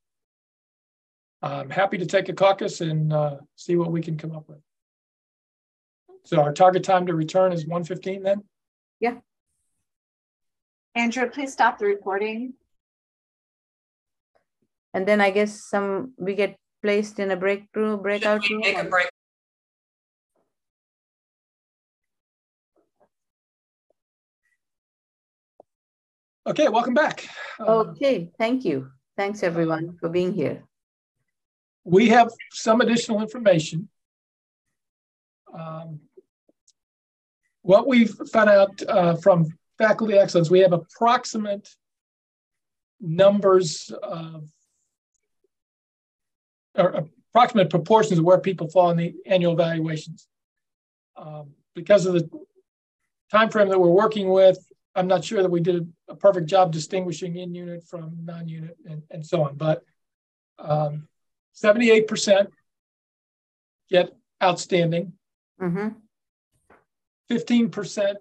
I'm happy to take a caucus and uh, see what we can come up with. So our target time to return is one fifteen then? Yeah. Andrew, please stop the recording. And then I guess some we get placed in a breakthrough breakout room. Make a break. Okay, welcome back. Okay, thank you. Thanks everyone uh, for being here. We have some additional information. Um, what we've found out uh, from Faculty Excellence, we have approximate numbers of, or approximate proportions of where people fall in the annual evaluations. Um, because of the time frame that we're working with, I'm not sure that we did a perfect job distinguishing in-unit from non-unit and, and so on. But um, seventy-eight percent get outstanding, Mm-hmm. fifteen percent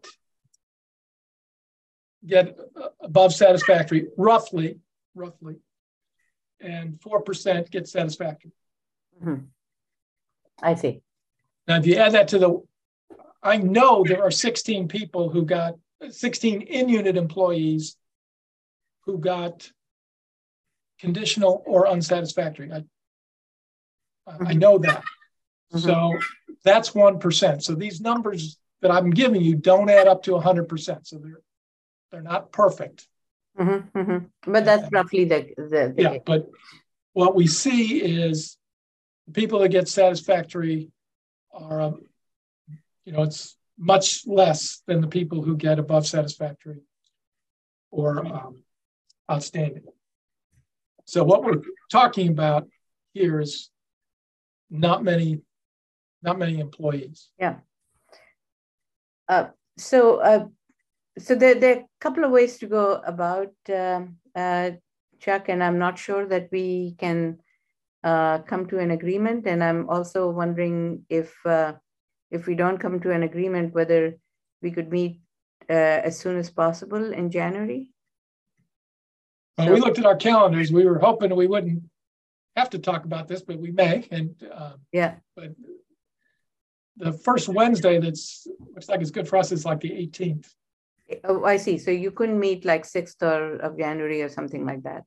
get above satisfactory, roughly, roughly, and four percent get satisfactory. Mm-hmm. I see. Now, if you add that to the, I know there are sixteen people who got, sixteen in-unit employees who got conditional or unsatisfactory. I, mm-hmm. I know that. Mm-hmm. So that's one percent. So these numbers that I'm giving you don't add up to one hundred percent. So they're they're not perfect. Mm-hmm, mm-hmm. But that's and, roughly the, the, the yeah. But what we see is the people that get satisfactory are, um, you know, it's much less than the people who get above satisfactory or um, outstanding. So what we're talking about here is not many, not many employees. Yeah. Uh, so, uh, so there, there are a couple of ways to go about um, uh, Chuck, and I'm not sure that we can uh, come to an agreement. And I'm also wondering if uh, if we don't come to an agreement, whether we could meet uh, as soon as possible in January. Well, so, we looked at our calendars. We were hoping we wouldn't have to talk about this, but we may. And uh, yeah, but the first Wednesday that's looks like it's good for us is like the eighteenth. Oh, I see. So you couldn't meet like sixth or of January or something like that.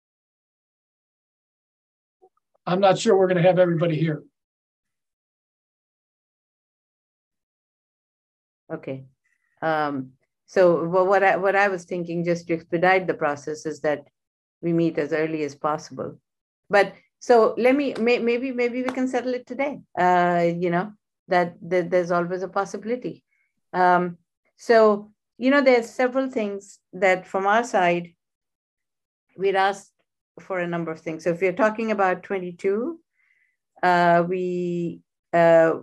I'm not sure we're going to have everybody here. Okay. Um, so well, what I what I was thinking, just to expedite the process, is that we meet as early as possible. But so let me may, maybe maybe we can settle it today. Uh, you know that, that there's always a possibility. Um, so you know there's several things that from our side we'd asked for a number of things. So if you're talking about twenty-two, uh, we. Uh,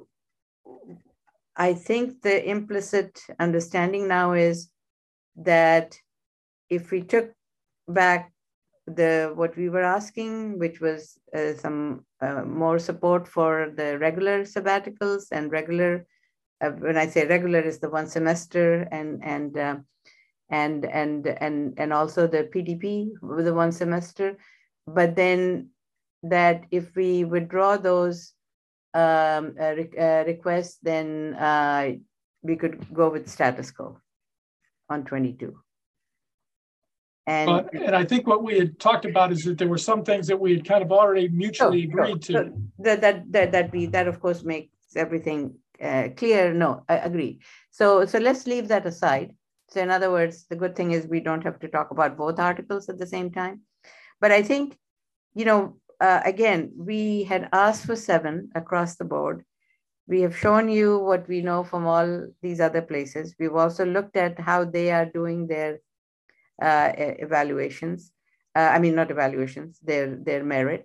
I think the implicit understanding now is that if we took back the what we were asking, which was uh, some uh, more support for the regular sabbaticals and regular, uh, when I say regular, is the one semester and and uh, and and and and also the P D P with the one semester, but then that if we withdraw those Um, uh, re uh, request, then uh, we could go with status quo on twenty-two. And, uh, and I think what we had talked about is that there were some things that we had kind of already mutually oh, agreed no, to. No, that, that, that, that, we, that of course makes everything uh, clear. No, I agree. So, so let's leave that aside. So in other words, the good thing is we don't have to talk about both articles at the same time. But I think, you know, Uh, again, we had asked for seven across the board. We have shown you what we know from all these other places. We've also looked at how they are doing their uh, evaluations. Uh, I mean, not evaluations, their, their merit.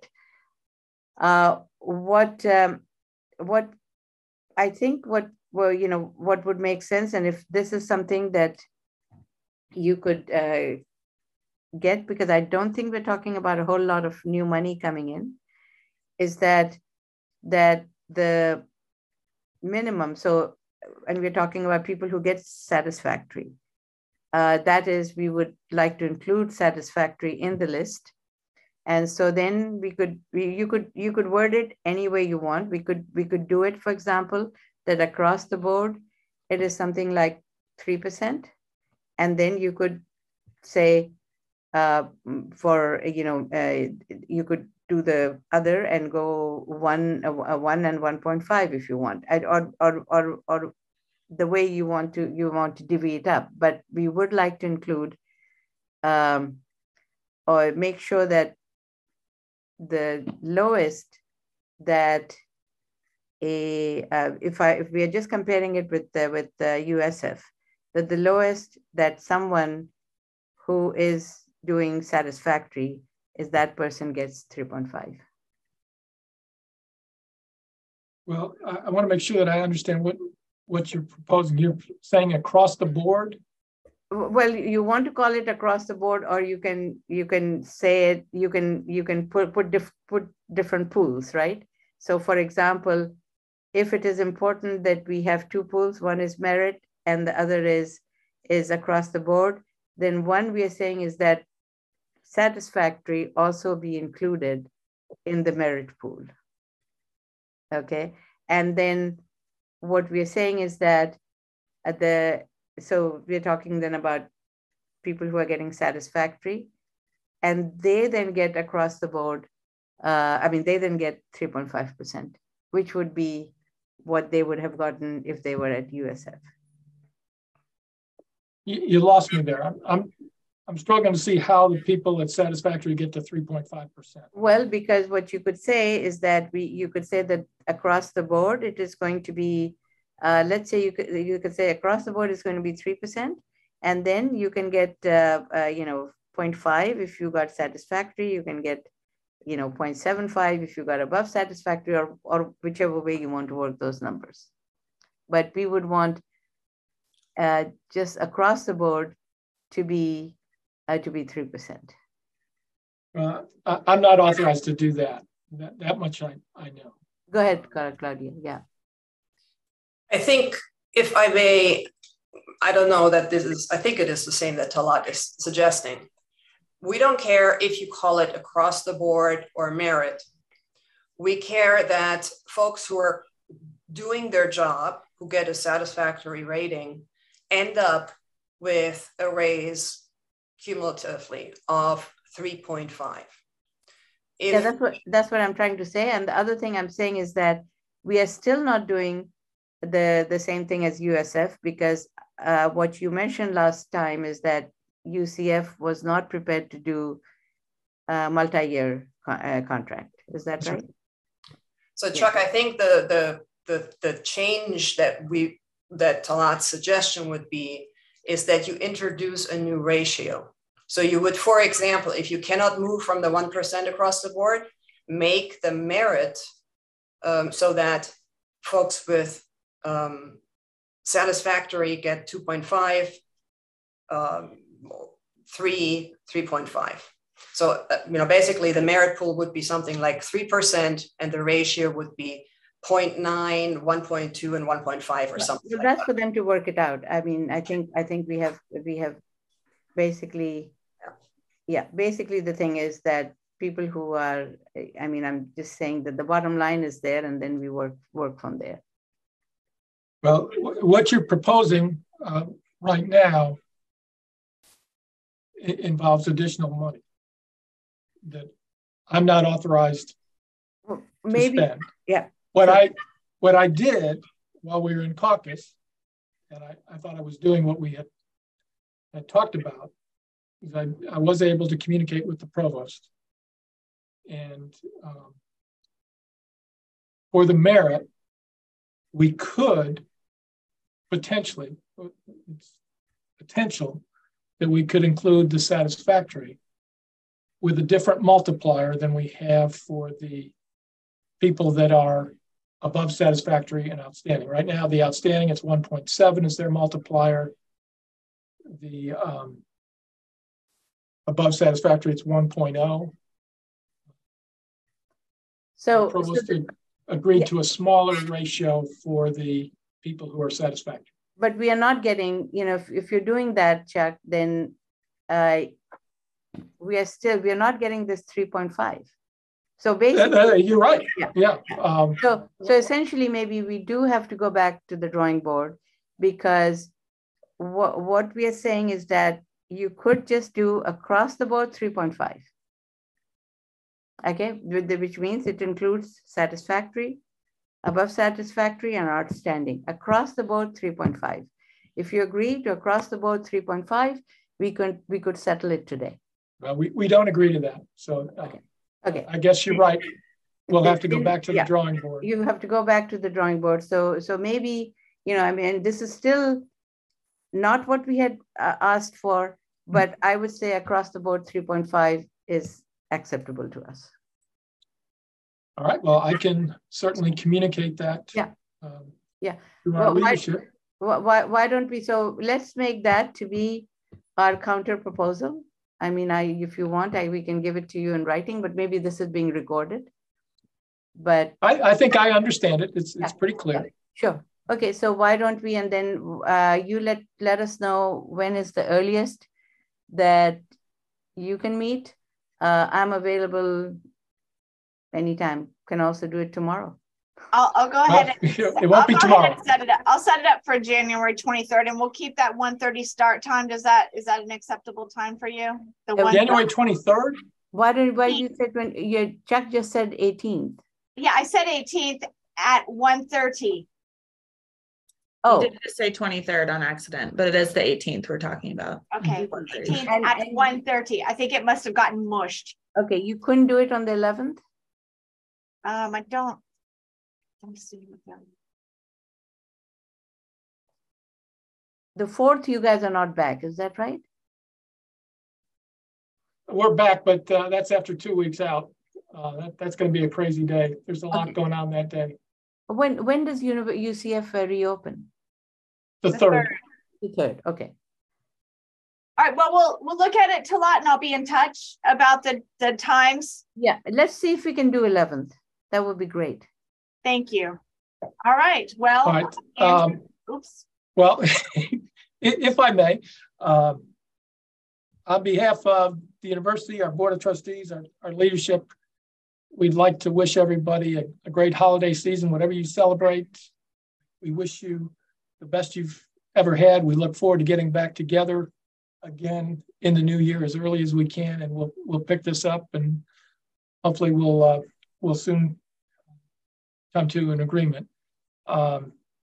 Uh, what, um, what I think what, well, you know, what would make sense, and if this is something that you could uh, get, because I don't think we're talking about a whole lot of new money coming in, is that that the minimum, so, and we're talking about people who get satisfactory, uh, that is, we would like to include satisfactory in the list. And so then we could, we, you could, you could word it any way you want. We could, we could do it, for example, that across the board, it is something like three percent. And then you could say, Uh, for, you know, uh, you could do the other and go one, uh, one and one point five if you want, or, or, or, or the way you want to, you want to divvy it up. But we would like to include um, or make sure that the lowest that a, uh, if I, if we are just comparing it with the, with the U S F, that the lowest that someone who is doing satisfactory is that person gets three point five. Well, I, I want to make sure that I understand what, what you're proposing. You're saying across the board? Well, you want to call it across the board, or you can you can say it. You can you can put put diff, put different pools, right? So, for example, if it is important that we have two pools, one is merit and the other is is across the board, then one we are saying is that satisfactory also be included in the merit pool. Okay, and then what we are saying is that at the so we're talking then about people who are getting satisfactory, and they then get across the board. Uh, I mean, they then get three point five percent, which would be what they would have gotten if they were at U S F. You, you lost me there. I'm, I'm I'm struggling to see how the people at satisfactory get to three point five percent. Well, because what you could say is that we you could say that across the board it is going to be, uh, let's say you could you could say across the board is going to be three percent, and then you can get uh, uh, you know zero point five if you got satisfactory. You can get you know zero point seven five if you got above satisfactory, or or whichever way you want to work those numbers. But we would want uh, just across the board to be uh, to be three percent. Uh, I, I'm not authorized to do that. That, that much I, I know. Go ahead, Claudia. Yeah. I think, if I may, I don't know that this is, I think it is the same that Talat is suggesting. We don't care if you call it across the board or merit. We care that folks who are doing their job, who get a satisfactory rating, end up with a raise cumulatively of three point five. If, yeah, that's what that's what I'm trying to say. And the other thing I'm saying is that we are still not doing the the same thing as U S F, because uh, what you mentioned last time is that U C F was not prepared to do a multi-year co uh, contract. Is that right? So, Chuck, yeah. I think the the the the change that we that Talat's suggestion would be is that you introduce a new ratio. So you would, for example, if you cannot move from the one percent across the board, make the merit um, so that folks with um, satisfactory get two point five, um, three, three point five. So, uh, you know, basically the merit pool would be something like three percent and the ratio would be zero point nine, one point two, and one point five or something. Well, like that's that. for them to work it out. I mean, I think I think we have we have basically, yeah, basically the thing is that people who are, I mean, I'm just saying that the bottom line is there, and then we work work from there. Well, what you're proposing uh, right now it involves additional money that I'm not authorized well, maybe, to spend. Yeah. What sure. I what I did while we were in caucus, and I, I thought I was doing what we had, had talked about, is I, I was able to communicate with the provost. And um, for the merit, we could potentially, it's potential that we could include the satisfactory with a different multiplier than we have for the people that are above satisfactory and outstanding. Right now, the outstanding, it's one point seven is their multiplier. The um, above satisfactory, it's one point oh. So, the provost so the, agreed yeah. to a smaller ratio for the people who are satisfactory. But we are not getting, you know, if, if you're doing that, Chuck, then uh, we are still, we are not getting this three point five. So basically, uh, uh, you're right. Yeah. yeah. Um, so, so essentially, maybe we do have to go back to the drawing board, because what what we are saying is that you could just do across the board three point five. Okay, which means it includes satisfactory, above satisfactory, and outstanding. Across the board three point five. If you agree to across the board three point five, we could we could settle it today. Well, we we don't agree to that. So. Uh, okay. Okay. I guess you're right. We'll have to go back to the yeah. drawing board. You have to go back to the drawing board. So, so maybe, you know, I mean, this is still not what we had uh, asked for, but I would say across the board, three point five is acceptable to us. All right. Well, I can certainly communicate that. Yeah. Um, yeah. To our well, leadership. Why, why, why don't we? So let's make that to be our counter proposal. I mean, I if you want, I we can give it to you in writing, but maybe this is being recorded. But I, I think I understand it. It's it's yeah, pretty clear. yeah, sure. Okay, so why don't we, and then uh, you let let us know when is the earliest that you can meet. Uh, I'm available anytime. Can also do it tomorrow. I'll, I'll go Well, ahead and it won't I'll be go tomorrow. ahead and set it up. I'll set it up for January twenty-third, and we'll keep that one thirty start time. Does that is that an acceptable time for you? The Yeah, one January twenty-third? Why did why you said when your Chuck just said eighteenth? Yeah, I said eighteenth at one thirty. Oh, You did just say twenty-third on accident, but it is the eighteenth we're talking about. Okay, one thirty. eighteenth And- at and- one thirty. I think it must have gotten mushed. okay. You couldn't do it on the eleventh? Um, I don't. Let me see. what that- The fourth, you guys are not back. Is that right? We're back, but uh, that's after two weeks out. Uh, that, that's going to be a crazy day. There's a lot Okay. going on that day. When when does Univ- U C F uh, reopen? The The third. third. The third. Okay. All right. Well, we'll we'll look at it till lot, and I'll be in touch about the the times. Yeah. Let's see if we can do eleventh. That would be great. Thank you. All right. Well. All right. Andrew- Um, oops. well, if I may, um, on behalf of the university, our board of trustees, our, our leadership, we'd like to wish everybody a, a great holiday season, whatever you celebrate. We wish you the best you've ever had. We look forward to getting back together again in the new year as early as we can, and we'll we'll pick this up, and hopefully we'll uh, we'll soon come to an agreement. Um,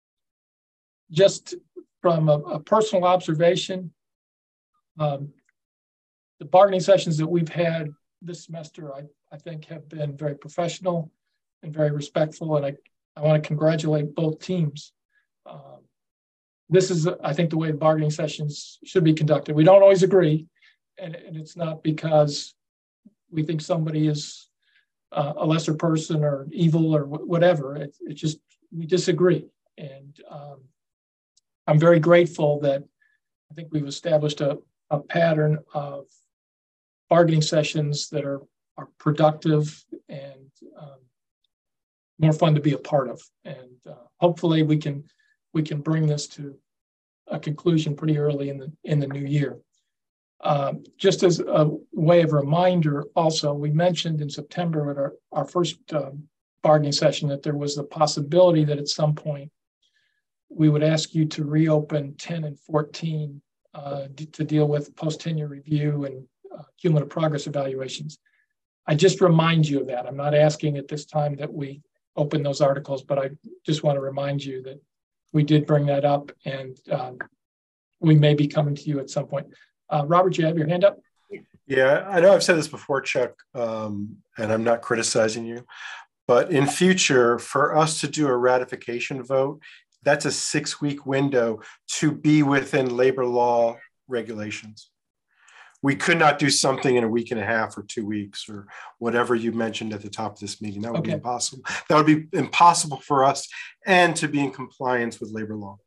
just from a, a personal observation, um, the bargaining sessions that we've had this semester, I, I think have been very professional and very respectful. And I, I want to congratulate both teams. Um, this is, I think, the way bargaining sessions should be conducted. We don't always agree, and, and it's not because we think somebody is uh, a lesser person or evil or wh- whatever. It's it just, we disagree. And um, I'm very grateful that I think we've established a, a pattern of bargaining sessions that are, are productive and um, more fun to be a part of. And uh, hopefully we can we can bring this to a conclusion pretty early in the in the new year. Um, just as a way of reminder, also, we mentioned in September at our, our first um, bargaining session that there was the possibility that at some point we would ask you to reopen ten and fourteen uh, d- to deal with post-tenure review and uh, cumulative progress evaluations. I just remind you of that. I'm not asking at this time that we open those articles, but I just want to remind you that we did bring that up, and um, we may be coming to you at some point. Uh, Robert, you have your hand up? Yeah, I know I've said this before, Chuck, um, and I'm not criticizing you, but in future, for us to do a ratification vote, that's a six-week window to be within labor law regulations. We could not do something in a week and a half or two weeks or whatever you mentioned at the top of this meeting. That would Okay. be impossible. That would be impossible for us and to be in compliance with labor law.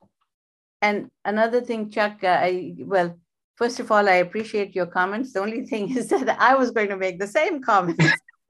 And another thing, Chuck, uh, I, well, first of all, I appreciate your comments. The only thing is that I was going to make the same comments.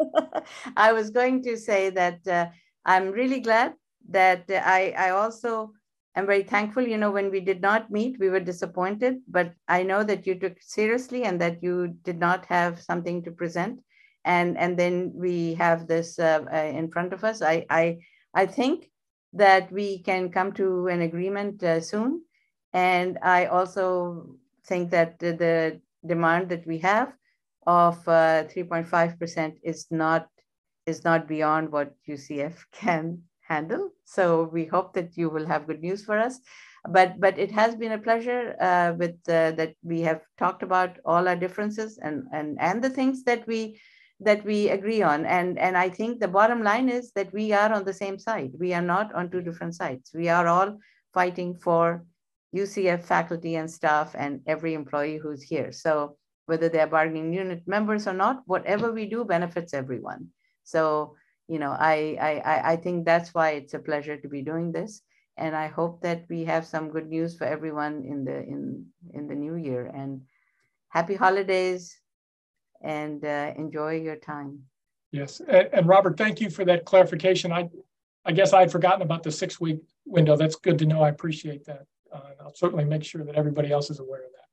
I was going to say that uh, I'm really glad that uh, I, I also am very thankful. You know, when we did not meet, we were disappointed, but I know that you took it seriously and that you did not have something to present. And, and then we have this uh, uh, in front of us. I, I, I think that we can come to an agreement uh, soon. And I also think that the, the demand that we have of uh, three point five percent is not, is not beyond what U C F can handle. So we hope that you will have good news for us. But, but it has been a pleasure uh, with uh, that we have talked about all our differences and, and, and the things that we that we agree on. And, and I think the bottom line is that we are on the same side. We are not on two different sides. We are all fighting for U C F faculty and staff and every employee who's here. So whether they're bargaining unit members or not, whatever we do benefits everyone. So, you know, I, I, I think that's why it's a pleasure to be doing this. And I hope that we have some good news for everyone in the, in, in the new year. Year, and happy holidays, and uh, enjoy your time. Yes, and, and Robert, thank you for that clarification. I, I guess I'd forgotten about the six-week window. That's good to know. I appreciate that. Uh, I'll certainly make sure that everybody else is aware of that.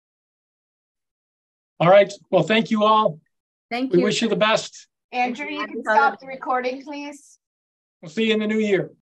All right. Well, thank you all. Thank We you. wish you the best. Andrew, you can stop the recording, please. We'll see you in the new year.